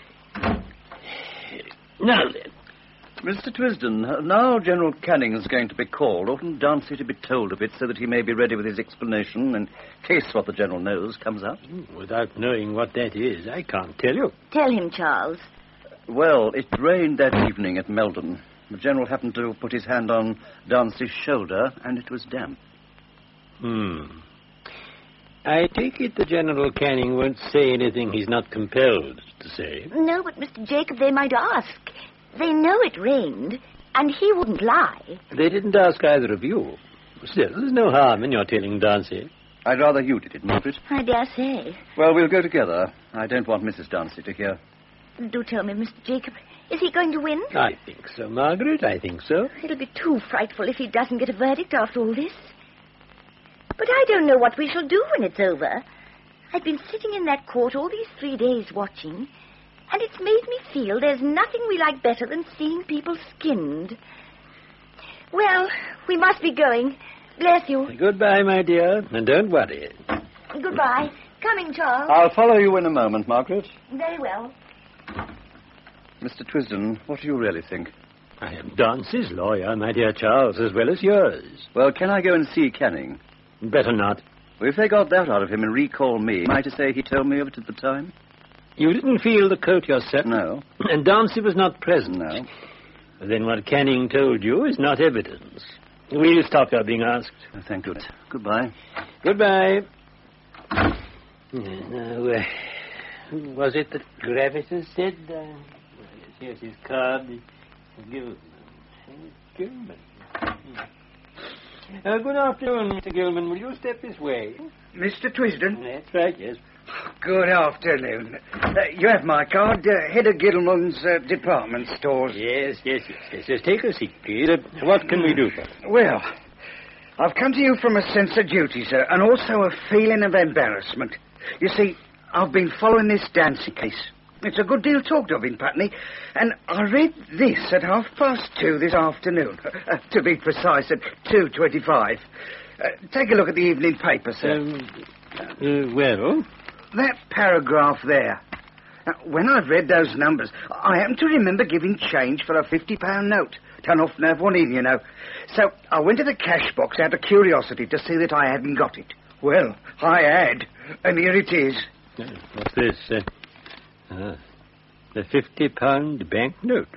Now then. Mister Twisden, uh, now General Canning is going to be called. Oughtn't Darcy to be told of it so that he may be ready with his explanation in case what the General knows comes out? Without knowing what that is, I can't tell you. Tell him, Charles. Well, it rained that evening at Meldon. The General happened to put his hand on Darcy's shoulder, and it was damp. Hmm. I take it the General Canning won't say anything he's not compelled to say. No, but Mister Jacob, they might ask. They know it rained, and he wouldn't lie. They didn't ask either of you. Still, there's no harm in your telling Darcy. I'd rather you did it, Margaret. I dare say. Well, we'll go together. I don't want Missus Darcy to hear. Do tell me, Mister Jacob, is he going to win? I think so, Margaret, I think so. It'll be too frightful if he doesn't get a verdict after all this. But I don't know what we shall do when it's over. I've been sitting in that court all these three days watching, and it's made me feel there's nothing we like better than seeing people skinned. Well, we must be going. Bless you. Goodbye, my dear, and don't worry. Goodbye. Coming, Charles. I'll follow you in a moment, Margaret. Very well. Mister Twisden, what do you really think? I am Darcy's lawyer, my dear Charles, as well as yours. Well, can I go and see Canning? Better not. Well, if they got that out of him and recall me, am I to say he told me of it at the time? You didn't feel the coat yourself? No. And Darcy was not present? No. Then what Canning told you is not evidence. We'll stop your being asked. Oh, thank you. Goodbye. Goodbye. Now, uh, was it that Graviter said? Uh, here's his card. Gilman. Gilman. Uh, good afternoon, Mister Gilman. Will you step this way? Mister Twisden? That's right, yes. Good afternoon. Uh, you have my card, uh, head of Gilman's uh, department stores. Yes, yes, yes, yes, yes. Take a seat, please. Uh, what can we do for you? Well, I've come to you from a sense of duty, sir, and also a feeling of embarrassment. You see, I've been following this dancing case. It's a good deal talked of in Putney, and I read this at half past two this afternoon. Uh, to be precise, at two twenty-five. Uh, take a look at the evening paper, sir. Um, uh, well? That paragraph there. Now, when I've read those numbers, I happen to remember giving change for a fifty pound note. Don't often have one in, you know. So I went to the cash box out of curiosity to see that I hadn't got it. Well, I had, and here it is. Uh, what's this? Uh, uh, the fifty pound banknote.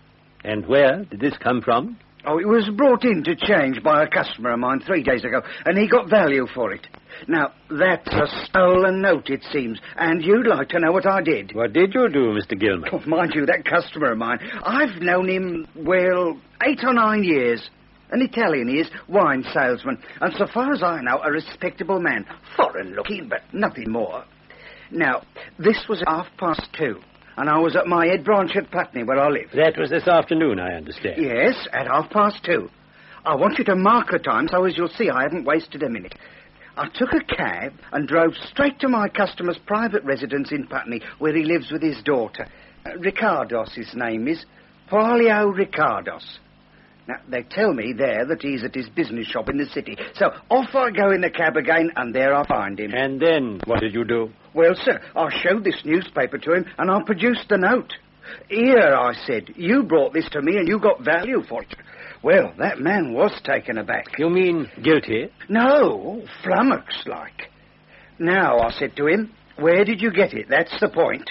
And where did this come from? Oh, it was brought in to change by a customer of mine three days ago, and he got value for it. Now, that's a stolen note, it seems, and you'd like to know what I did. What did you do, Mister Gilman? Oh, mind you, that customer of mine, I've known him, well, eight or nine years. An Italian he is, wine salesman, and so far as I know, a respectable man. Foreign-looking, but nothing more. Now, this was half past two, and I was at my head branch at Putney, where I live. That was this afternoon, I understand. Yes, at half past two. I want you to mark the time, so as you'll see, I haven't wasted a minute. I took a cab and drove straight to my customer's private residence in Putney, where he lives with his daughter. Uh, Ricardos, his name is. Paulio Ricardos. Now, they tell me there that he's at his business shop in the city. So off I go in the cab again, and there I find him. And then what did you do? Well, sir, I showed this newspaper to him, and I produced the note. Here, I said, you brought this to me, and you got value for it. Well, that man was taken aback. You mean guilty? No, flummoxed like. Now, I said to him, where did you get it? That's the point.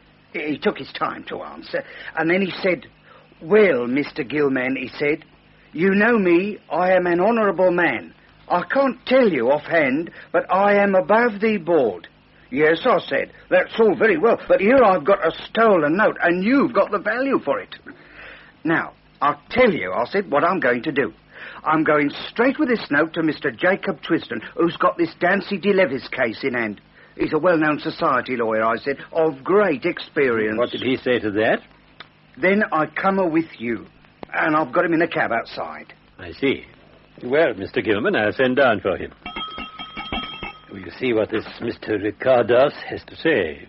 He took his time to answer, and then he said, well, Mister Gilman, he said, you know me, I am an honourable man. I can't tell you offhand, but I am above the board. Yes, I said. That's all very well, but here I've got a stolen note, and you've got the value for it. Now, I'll tell you, I said, what I'm going to do. I'm going straight with this note to Mister Jacob Twisden, who's got this Dancy de Levis case in hand. He's a well-known society lawyer, I said, of great experience. What did he say to that? Then I come with you, and I've got him in a cab outside. I see. Well, Mister Gilman, I'll send down for him. We'll see what this Mister Ricardos has to say.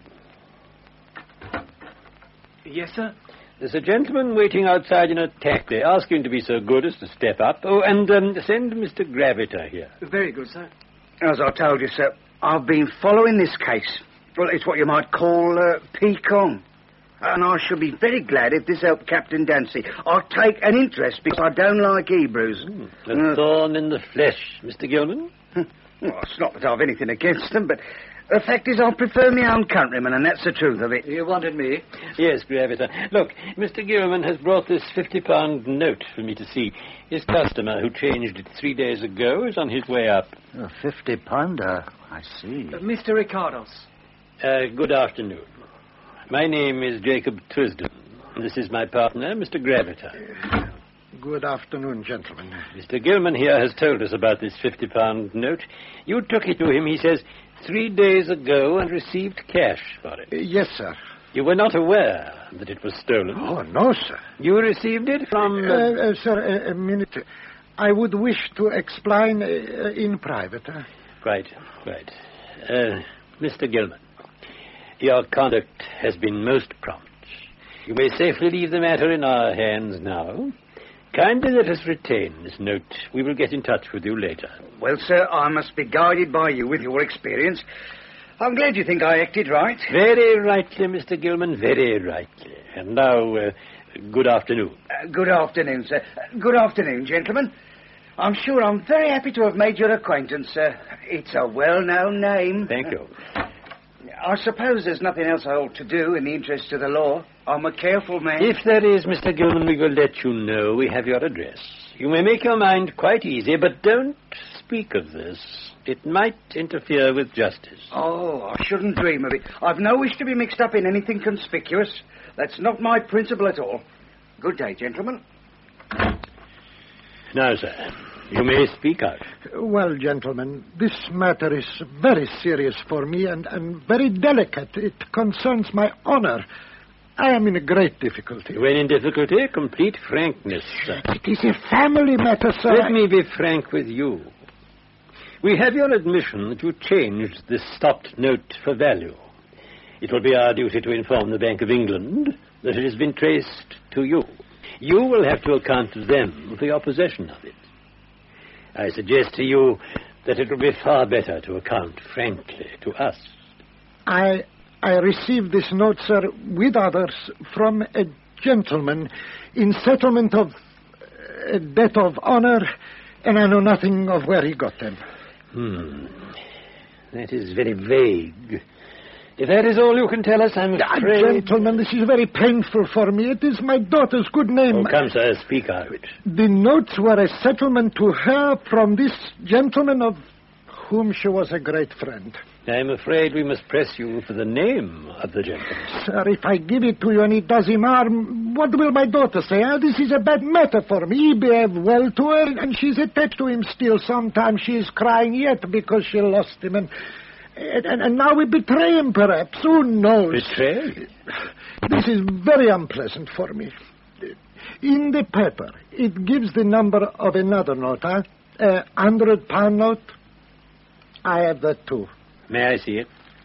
Yes, sir? There's a gentleman waiting outside in a taxi. Ask him to be so good as to step up. Oh, and um, send Mister Graviter here. Very good, sir. As I told you, sir, I've been following this case. Well, it's what you might call uh, pecan. And I shall be very glad if this helped Captain Dancy. I'll take an interest because I don't like Hebrews. Mm, a uh, thorn in the flesh, Mister Gilman. Well, it's not that I've anything against them, but the fact is I prefer my own countrymen, and that's the truth of it. You wanted me? Yes, Graviter. Look, Mister Gilman has brought this fifty-pound note for me to see. His customer, who changed it three days ago, is on his way up. A fifty-pounder. I see. Uh, Mister Ricardos. Uh, good afternoon. My name is Jacob Twisden. This is my partner, Mister Graviter. Good afternoon, gentlemen. Mister Gilman here has told us about this fifty-pound note. You took it to him, he says, three days ago and received cash for it. Uh, yes, sir. You were not aware that it was stolen? Oh, no, sir. You received it from... Uh, uh, sir, a, a minute. I would wish to explain uh, in private. Uh. Right, right. Uh, Mister Gilman, your conduct has been most prompt. You may safely leave the matter in our hands now. Kindly let us retain this note. We will get in touch with you later. Well, sir, I must be guided by you with your experience. I'm glad you think I acted right. Very rightly, Mister Gilman, very rightly. And now, uh, good afternoon. Uh, good afternoon, sir. Uh, good afternoon, gentlemen. I'm sure I'm very happy to have made your acquaintance, sir. It's a well-known name. Thank you. I suppose there's nothing else I ought to do in the interest of the law. I'm a careful man. If there is, Mister Gilman, we will let you know. We have your address. You may make your mind quite easy, but don't speak of this. It might interfere with justice. Oh, I shouldn't dream of it. I've no wish to be mixed up in anything conspicuous. That's not my principle at all. Good day, gentlemen. Now, sir, you may speak out. Well, gentlemen, this matter is very serious for me and, and very delicate. It concerns my honor. I am in a great difficulty. When in difficulty, complete frankness, sir. It is a family matter, sir. Let me be frank with you. We have your admission that you changed this stopped note for value. It will be our duty to inform the Bank of England that it has been traced to you. You will have to account to them for your possession of it. I suggest to you that it will be far better to account frankly to us. I I received this note, sir, with others, from a gentleman in settlement of a debt of honor, and I know nothing of where he got them. Hmm. That is very vague. If that is all you can tell us, I'm afraid... Ah, gentlemen, this is very painful for me. It is my daughter's good name. Oh, come, sir, speak out. The notes were a settlement to her from this gentleman of whom she was a great friend. I'm afraid we must press you for the name of the gentleman. Sir, if I give it to you and it does him harm, what will my daughter say? Ah, this is a bad matter for me. He behaved well to her, and she's attached to him still. Sometimes she is crying yet because she lost him, and... And, and, and now we betray him, perhaps. Who knows? Betray? This is very unpleasant for me. In the paper, it gives the number of another note, huh? A hundred-pound note. I have that, too. May I see it?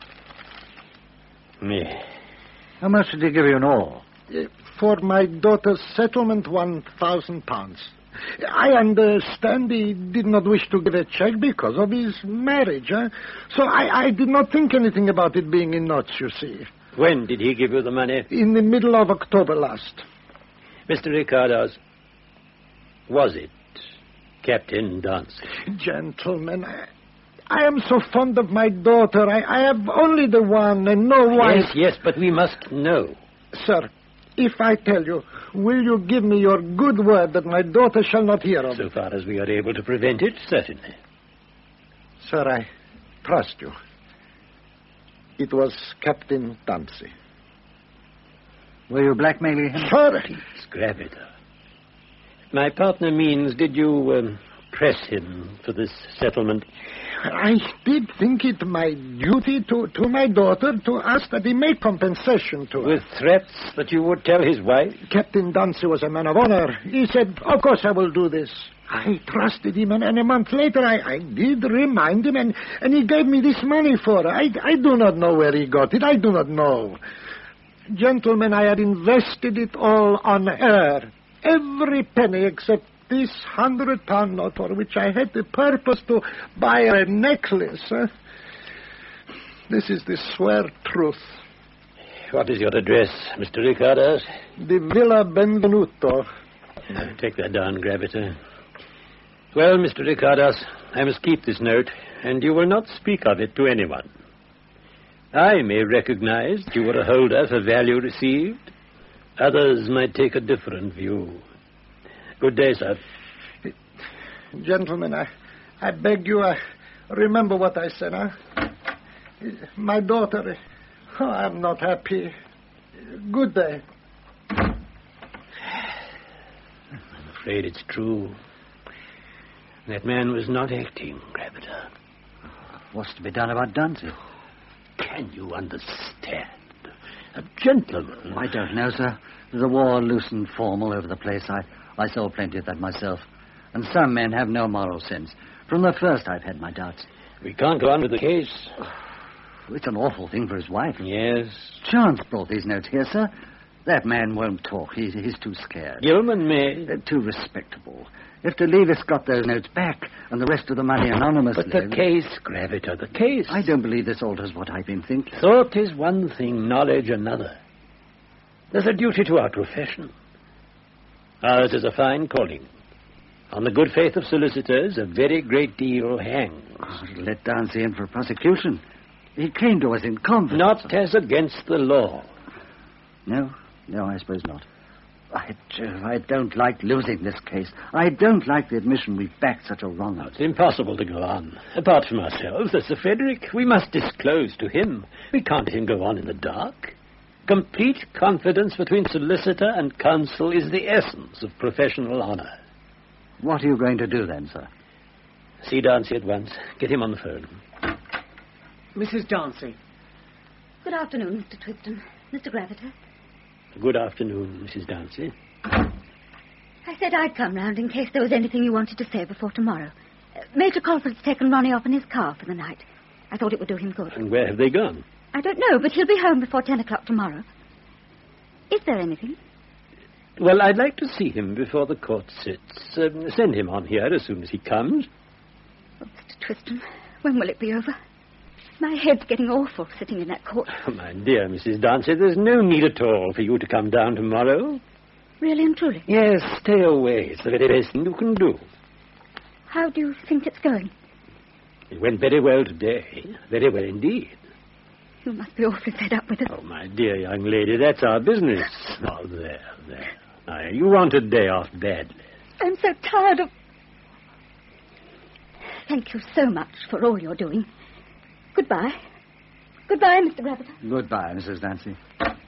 Me. How much did he give you in all? Uh, for my daughter's settlement, one thousand pounds. I understand he did not wish to give a check because of his marriage, eh? So I, I did not think anything about it being in notes, you see. When did he give you the money? In the middle of October last. Mister Ricardos, was it Captain Dancy? Gentlemen, I, I am so fond of my daughter. I, I have only the one and no wife. Yes, yes, but we must know. Sir, if I tell you, will you give me your good word that my daughter shall not hear of it? So far as we are able to prevent it, certainly. Sir, I trust you. It was Captain Dancy. Were you blackmailing him? Sure. Please, Gravita. My partner means, did you um, press him for this settlement? I did think it my duty to, to my daughter to ask that he make compensation to her. With threats that you would tell his wife? Captain Dancy was a man of honor. He said, of course I will do this. I trusted him, and, and a month later I, I did remind him, and, and he gave me this money for her. I, I do not know where he got it. I do not know. Gentlemen, I had invested it all on her. Every penny except this hundred-pound note for which I had the purpose to buy her a necklace. Huh? This is the swear truth. What is your address, Mister Ricardo? The Villa Benvenuto. Now, take that down, Gravita. Well, Mister Ricardos, I must keep this note, and you will not speak of it to anyone. I may recognize that you were a holder for value received. Others might take a different view. Good day, sir. Gentlemen, I, I beg you, uh, remember what I said, huh? My daughter, oh, I'm not happy. Good day. I'm afraid it's true. That man was not acting, Gravita. What's to be done about Dancy? Can you understand? A gentleman. I don't know, sir. There's a war loose and form all over the place. I, I saw plenty of that myself. And some men have no moral sense. From the first, I've had my doubts. We can't go on with the case. It's an awful thing for his wife. Yes. Chance brought these notes here, sir. That man won't talk. He's, he's too scared. Gilman may. They're too respectable. If Televis got those notes back and the rest of the money anonymously... But the case, Gravita, the case. I don't believe this alters what I've been thinking. Thought is one thing, knowledge another. There's a duty to our profession. Ours is a fine calling. On the good faith of solicitors, a very great deal hangs. Oh, let Dancy in for prosecution. He came to us in confidence. Not as against the law. No, no, I suppose not. I, I don't like losing this case. I don't like the admission we've backed such a wrong. No, it's impossible to go on. Apart from ourselves, there's Sir Frederick. We must disclose to him. We can't let him go on in the dark. Complete confidence between solicitor and counsel is the essence of professional honor. What are you going to do then, sir? See Dancy at once. Get him on the phone. Missus Dancy. Good afternoon, Mister Twiston. Mister Gravita. Good afternoon, Missus Dancy. I said I'd come round in case there was anything you wanted to say before tomorrow. Uh, Major Colford's taken Ronnie off in his car for the night. I thought it would do him good. And where have they gone? I don't know, but he'll be home before ten o'clock tomorrow. Is there anything? Well, I'd like to see him before the court sits. Um, send him on here as soon as he comes. Oh, Mister Twiston, when will it be over? My head's getting awful sitting in that court. Oh, my dear Missus Dancy, there's no need at all for you to come down tomorrow. Really and truly? Yes, stay away. It's the very best thing you can do. How do you think it's going? It went very well today. Very well indeed. You must be awfully fed up with it. Oh, my dear young lady, that's our business. Oh, there, there. Now, you want a day off badly. I'm so tired of... Thank you so much for all you're doing. Goodbye. Goodbye, Mister Gravita. Goodbye, Missus Dancy.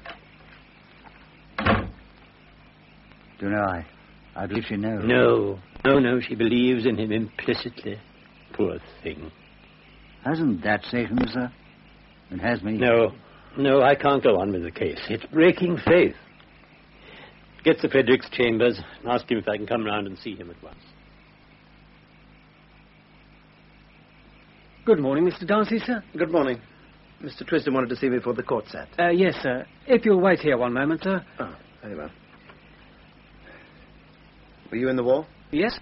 Do you know, I, I believe she knows. No, no, no, she believes in him implicitly. Poor thing. Hasn't that saved him, sir? It has me. No, no, I can't go on with the case. It's breaking faith. Get to Frederick's chambers and ask him if I can come round and see him at once. Good morning, Mister Dancy, sir. Good morning. Mister Twiston wanted to see me before the court sat. Uh, yes, sir. If you'll wait here one moment, sir. Oh, very well. Were you in the war? Yes.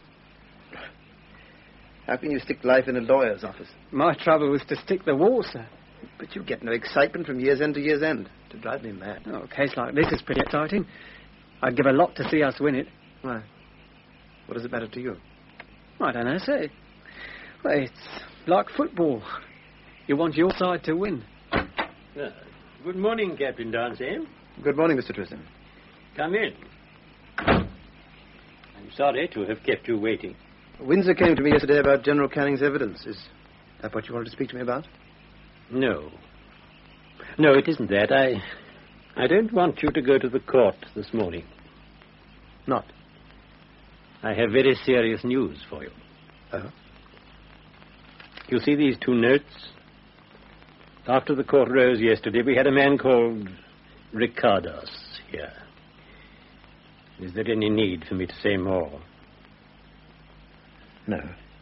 How can you stick life in a lawyer's office? My trouble was to stick the war, sir. But you get no excitement from year's end to year's end. To drive me mad. Oh, a case like this is pretty exciting. I'd give a lot to see us win it. Why? What does it matter to you? I don't know, sir. Well, it's like football. You want your side to win. Uh, good morning, Captain Dancy. Good morning, Mister Twiston. Come in. I'm sorry to have kept you waiting. Windsor came to me yesterday about General Canning's evidence. Is that what you wanted to speak to me about? No. No, it isn't that. I... I don't want you to go to the court this morning. Not? I have very serious news for you. Oh? You see these two notes? After the court rose yesterday, we had a man called Ricardos here. Is there any need for me to say more? No.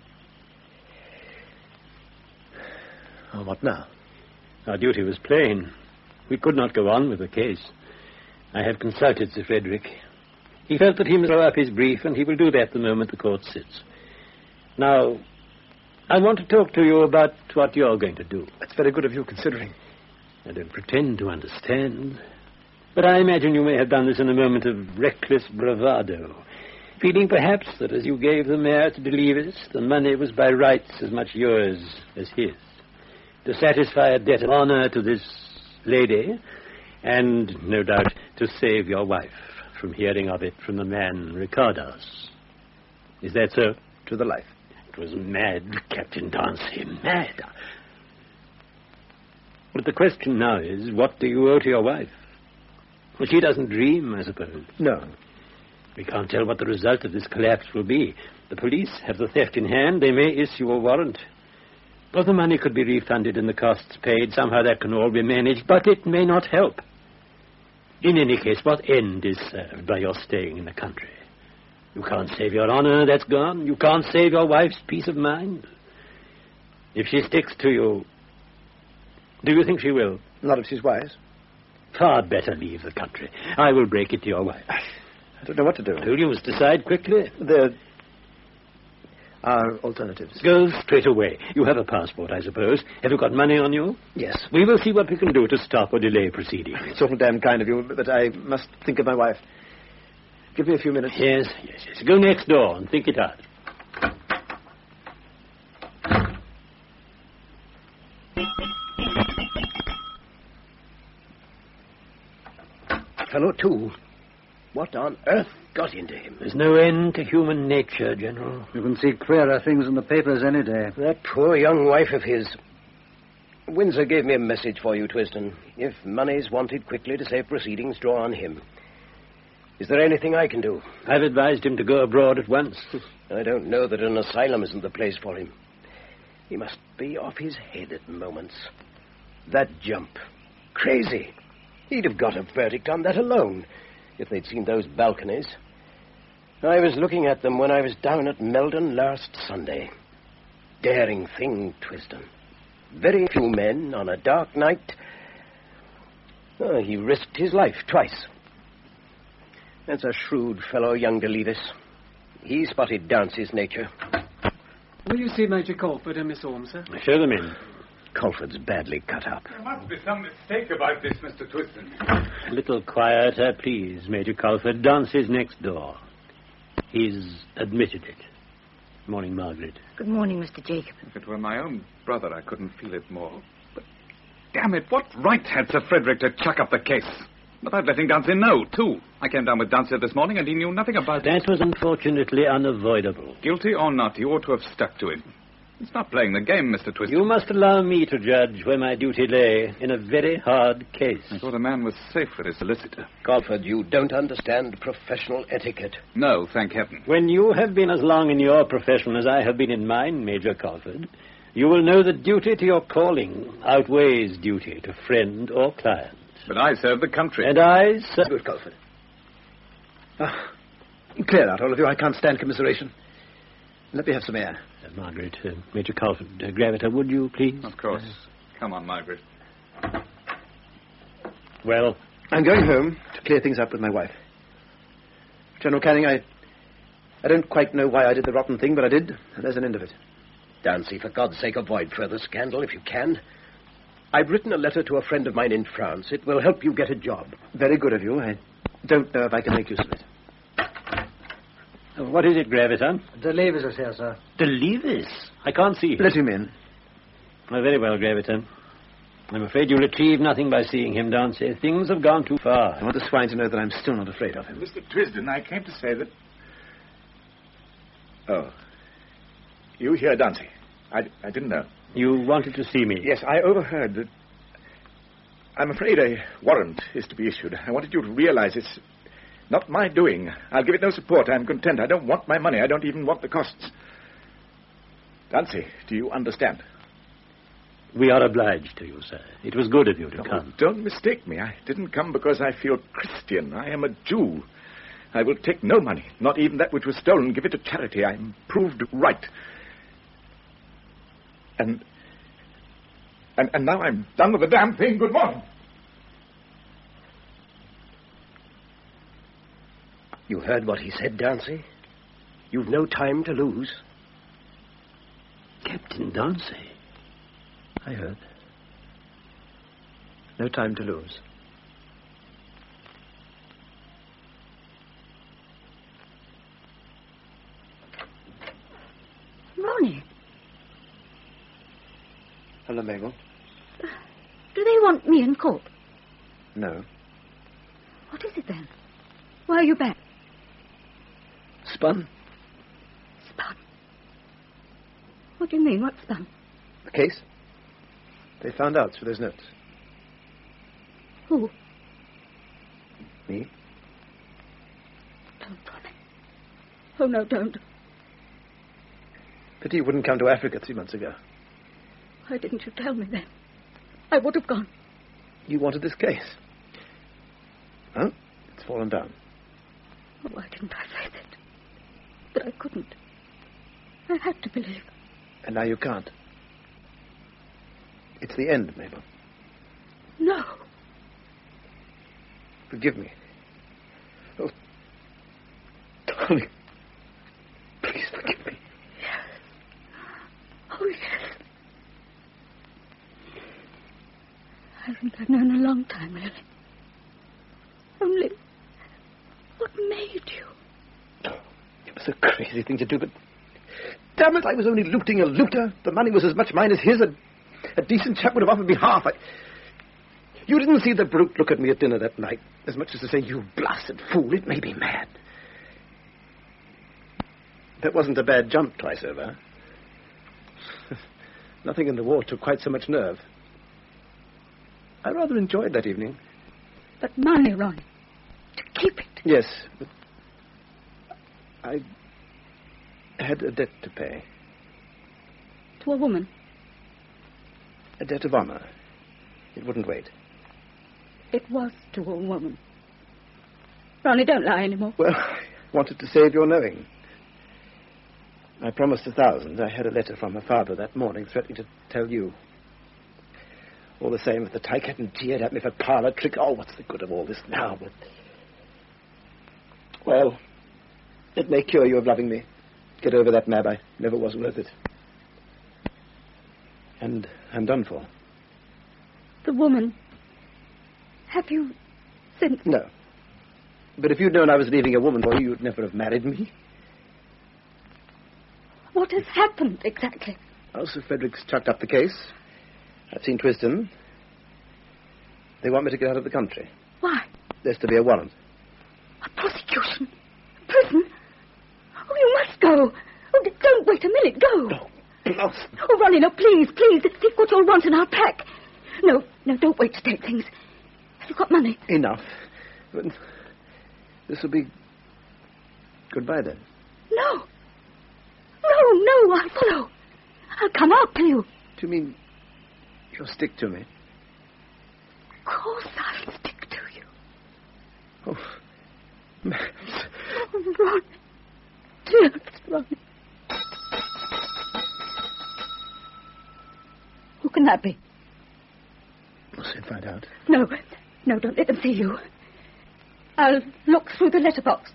Oh, what now? Our duty was plain. We could not go on with the case. I have consulted Sir Frederick. He felt that he must throw up his brief, and he will do that the moment the court sits. Now, I want to talk to you about what you're going to do. That's very good of you, considering. I don't pretend to understand, but I imagine you may have done this in a moment of reckless bravado, feeling perhaps that as you gave the mare to Delibes, the money was by rights as much yours as his. To satisfy a debt of honor to this lady, and, no doubt, to save your wife from hearing of it from the man Ricardos. Is that so? To the life. It was mad, Captain Darcy, mad. But the question now is, what do you owe to your wife? Well, she doesn't dream, I suppose. No. We can't tell what the result of this collapse will be. The police have the theft in hand. They may issue a warrant. Well, the money could be refunded and the costs paid. Somehow that can all be managed, but it may not help. In any case, what end is served by your staying in the country? You can't save your honor, that's gone. You can't save your wife's peace of mind. If she sticks to you, do you think she will? Not if she's wise. Far better leave the country. I will break it to your wife. I don't know what to do. Well, you must decide quickly. There are alternatives. Go straight away. You have a passport, I suppose. Have you got money on you? Yes. We will see what we can do to stop or delay proceedings. It's awful damn kind of you, but I must think of my wife. Give me a few minutes. Yes, yes, yes. Go next door and think it out. Fellow, too. What on earth got into him? There's no end to human nature, General. You can see clearer things in the papers any day. That poor young wife of his. Windsor gave me a message for you, Twiston. If money's wanted quickly to save proceedings, draw on him. Is there anything I can do? I've advised him to go abroad at once. I don't know that an asylum isn't the place for him. He must be off his head at moments. That jump. Crazy. He'd have got a verdict on that alone if they'd seen those balconies. I was looking at them when I was down at Meldon last Sunday. Daring thing, Twiston. Very few men on a dark night. Oh, he risked his life twice. That's a shrewd fellow, young Delibes. He spotted Dancy's nature. Will you see Major Colford and Miss Orme, sir? Show them in. Colford's badly cut up. There must be some mistake about this, Mister Twiston. A little quieter, please, Major Colford. Dancy's next door. He's admitted it. Morning, Margaret. Good morning, Mister Jacob. If it were my own brother, I couldn't feel it more. But, damn it, what right had Sir Frederick to chuck up the case? Without letting Dancy know, too. I came down with Dancy this morning, and he knew nothing about that it. That was unfortunately unavoidable. Guilty or not, you ought to have stuck to it. It's not playing the game, Mister Twiston. You must allow me to judge where my duty lay in a very hard case. I thought a man was safe with his solicitor. Colford, you don't understand professional etiquette. No, thank heaven. When you have been as long in your profession as I have been in mine, Major Colford, you will know that duty to your calling outweighs duty to friend or client. But I serve the country. And I serve... Good, Colford. Ah, clear out, all of you. I can't stand commiseration. Let me have some air. Uh, Margaret, uh, Major Colford, uh, Gravita, would you, please? Of course. Come on, Margaret. Well? I'm going home to clear things up with my wife. General Canning, I... I don't quite know why I did the rotten thing, but I did, and there's an end of it. Dancy, for God's sake, avoid further scandal if you can. I've written a letter to a friend of mine in France. It will help you get a job. Very good of you. I don't know if I can make use of it. Uh, what is it, Gravita? Delibes is here, sir. Delibes? I can't see him. Let him in. Oh, very well, Gravita. I'm afraid you'll achieve nothing by seeing him, Dancy. Things have gone too far. I want the swine to know that I'm still not afraid of him. Mister Twiston, I came to say that... Oh. You here, Dancy? I, I didn't know. You wanted to see me? Yes, I overheard that... I'm afraid a warrant is to be issued. I wanted you to realize it's not my doing. I'll give it no support. I'm content. I don't want my money. I don't even want the costs. Dancy, do you understand? We are obliged to you, sir. It was good of you to no, come. Don't mistake me. I didn't come because I feel Christian. I am a Jew. I will take no money, not even that which was stolen. Give it to charity. I'm proved right. And, and, and now I'm done with the damn thing. Good morning. You heard what he said, Dancy? You've no time to lose. Captain Dancy? I heard. No time to lose. Ronnie. Hello, Mabel. Uh, do they want me in court? No. What is it then? Why are you back? Spun? Spun? What do you mean? What's spun? The case? They found out through those notes. Who? Me. Don't, Ronnie. Oh, no, don't. Pity you wouldn't come to Africa three months ago. Why didn't you tell me then? I would have gone. You wanted this case. Huh? It's fallen down. Oh, why didn't I say that? But I couldn't. I had to believe. And now you can't. It's the end, Mabel. No. Forgive me. Oh, darling. Please forgive me. Yes. Oh, yes. I think I've known a long time, really. Only, what made you? Oh, it was a crazy thing to do, but damn it, I was only looting a looter. The money was as much mine as his. A, a decent chap would have offered me half. I... You didn't see the brute look at me at dinner that night, as much as to say, you blasted fool, it made me mad. That wasn't a bad jump twice over. Nothing in the war took quite so much nerve. I rather enjoyed that evening. But money, Ron. To keep it. Yes, but I had a debt to pay. To a woman? A debt of honor. It wouldn't wait. It was to a woman. Ronnie, don't lie anymore. Well, I wanted to save your knowing. I promised a thousand. I had a letter from her father that morning threatening to tell you. All the same, if the tyke hadn't jeered at me for parlor trick, oh, what's the good of all this now? But, well, it may cure you of loving me. Get over that, Mab. I never was worth it. And I'm done for. The woman. Have you since... No. But if you'd known I was leaving a woman for you, you'd never have married me. What has happened, exactly? Oh, Sir Frederick's chucked up the case. I've seen Twiston. They want me to get out of the country. Why? There's to be a warrant. A prosecution? A prison? Oh, you must go. Oh, don't wait a minute. Go. Oh, plus. Oh, Ronnie, no, please, please. Think what you'll want and I'll pack. No, no, don't wait to take things. Have you got money? Enough. But this will be... Goodbye, then. No. No, no, I'll follow. I'll come out to you. Do you mean you'll stick to me? Of course I'll stick to you. Oh, Max. Oh, Ronnie. Dearest Ronnie. Who can that be? We'll soon find out. No, no, don't let them see you. I'll look through the letterbox.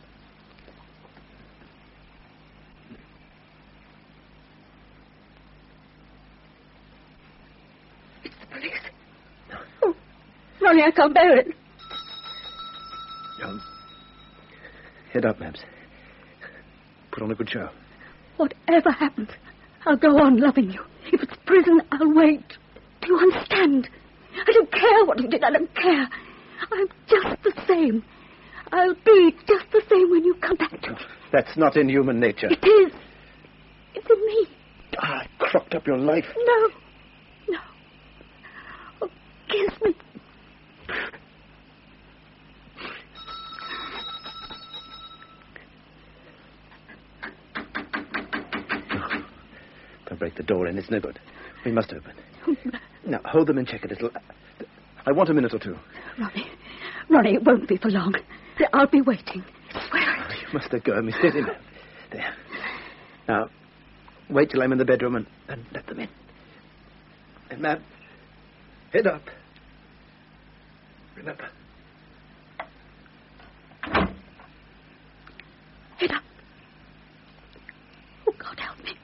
It's the police. Oh, Ronnie, I can't bear it. John, head up, Mabs. Put on a good show. Whatever happens, I'll go on loving you. If it's prison, I'll wait. Do you understand? I don't care what you did. I don't care. I'm just the same. I'll be just the same when you come back to me. That's not in human nature. It is. It's in me. Ah, I cropped up your life. No. No. Oh, kiss me. the door in. It's no good. We must open. Now, hold them and check a little. I want a minute or two. Ronnie, Ronnie, it won't be for long. I'll be waiting. Swear it. You must let go of me. Steady, ma'am. There. Now, wait till I'm in the bedroom and, and let them in. And, ma'am, head up. Remember. Head up. Oh, God, help me.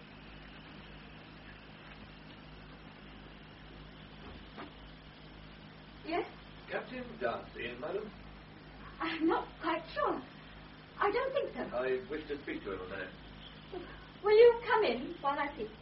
Yes? Captain Darcy, madam? I'm not quite sure. I don't think so. I wish to speak to him a minute. Will you come in while I see?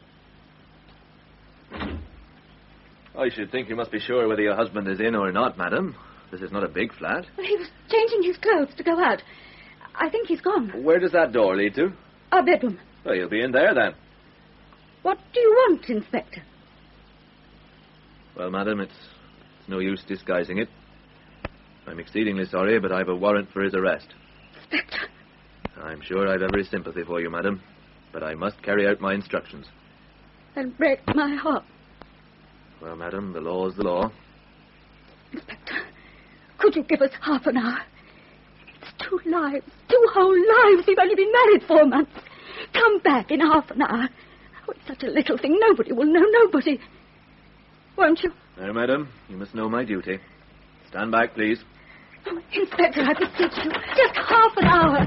I should think you must be sure whether your husband is in or not, madam. This is not a big flat. Well, he was changing his clothes to go out. I think he's gone. Where does that door lead to? Our bedroom. Well, you'll be in there then. What do you want, Inspector? Well, madam, it's, it's no use disguising it. I'm exceedingly sorry, but I've a warrant for his arrest. Inspector? I'm sure I've every sympathy for you, madam, but I must carry out my instructions. And break my heart. Well, madam, the law's the law. Inspector, could you give us half an hour? It's two lives, two whole lives. We've only been married four months. Come back in half an hour. Oh, it's such a little thing. Nobody will know, nobody. Won't you? Now, madam, you must know my duty. Stand back, please. Oh, Inspector, I beseech you. Just half an hour.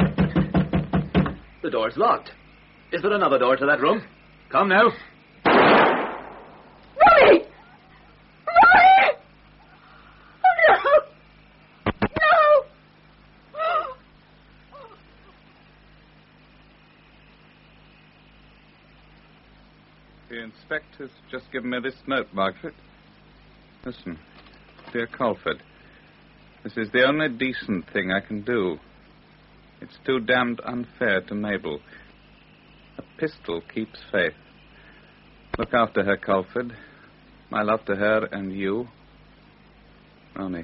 The door's locked. Is there another door to that room? Come now. Ronnie! Ronnie! Oh, no! No! The inspector's just given me this note, Margaret. Listen, dear Colford, this is the only decent thing I can do. It's too damned unfair to Mabel. A pistol keeps faith. Look after her, Colford. My love to her and you. Ronnie.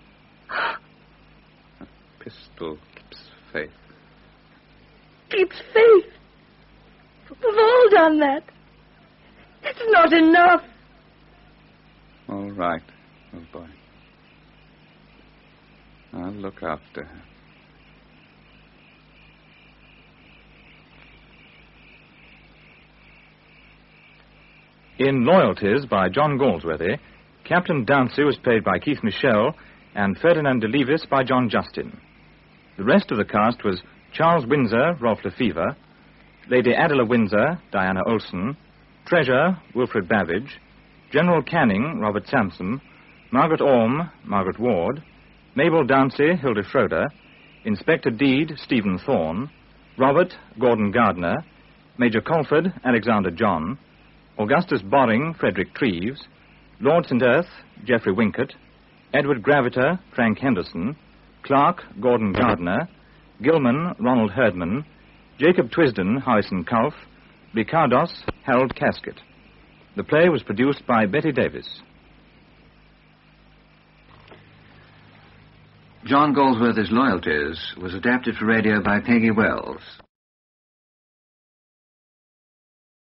A pistol keeps faith. Keeps faith? We've all done that. It's not enough. All right, old boy. I'll look after her. In Loyalties by John Galsworthy, Captain Downsey was played by Keith Michelle and Ferdinand de Levis by John Justin. The rest of the cast was Charles Windsor, Rolf Lefevre, Lady Adela Windsor, Diana Olsen, Treasure, Wilfred Babbage, General Canning, Robert Sampson, Margaret Orme, Margaret Ward, Mabel Downsey, Hilda Schroeder, Inspector Deed, Stephen Thorne, Robert, Gordon Gardner, Major Colford, Alexander John, Augustus Boring, Frederick Treves, Lord St. Earth, Geoffrey Winkett, Edward Graviter, Frank Henderson, Clark, Gordon Gardner, Gilman, Ronald Herdman, Jacob Twisden, Harrison Culf, Ricardos, Harold Casket. The play was produced by Betty Davis. John Galsworthy's Loyalties was adapted for radio by Peggy Wells.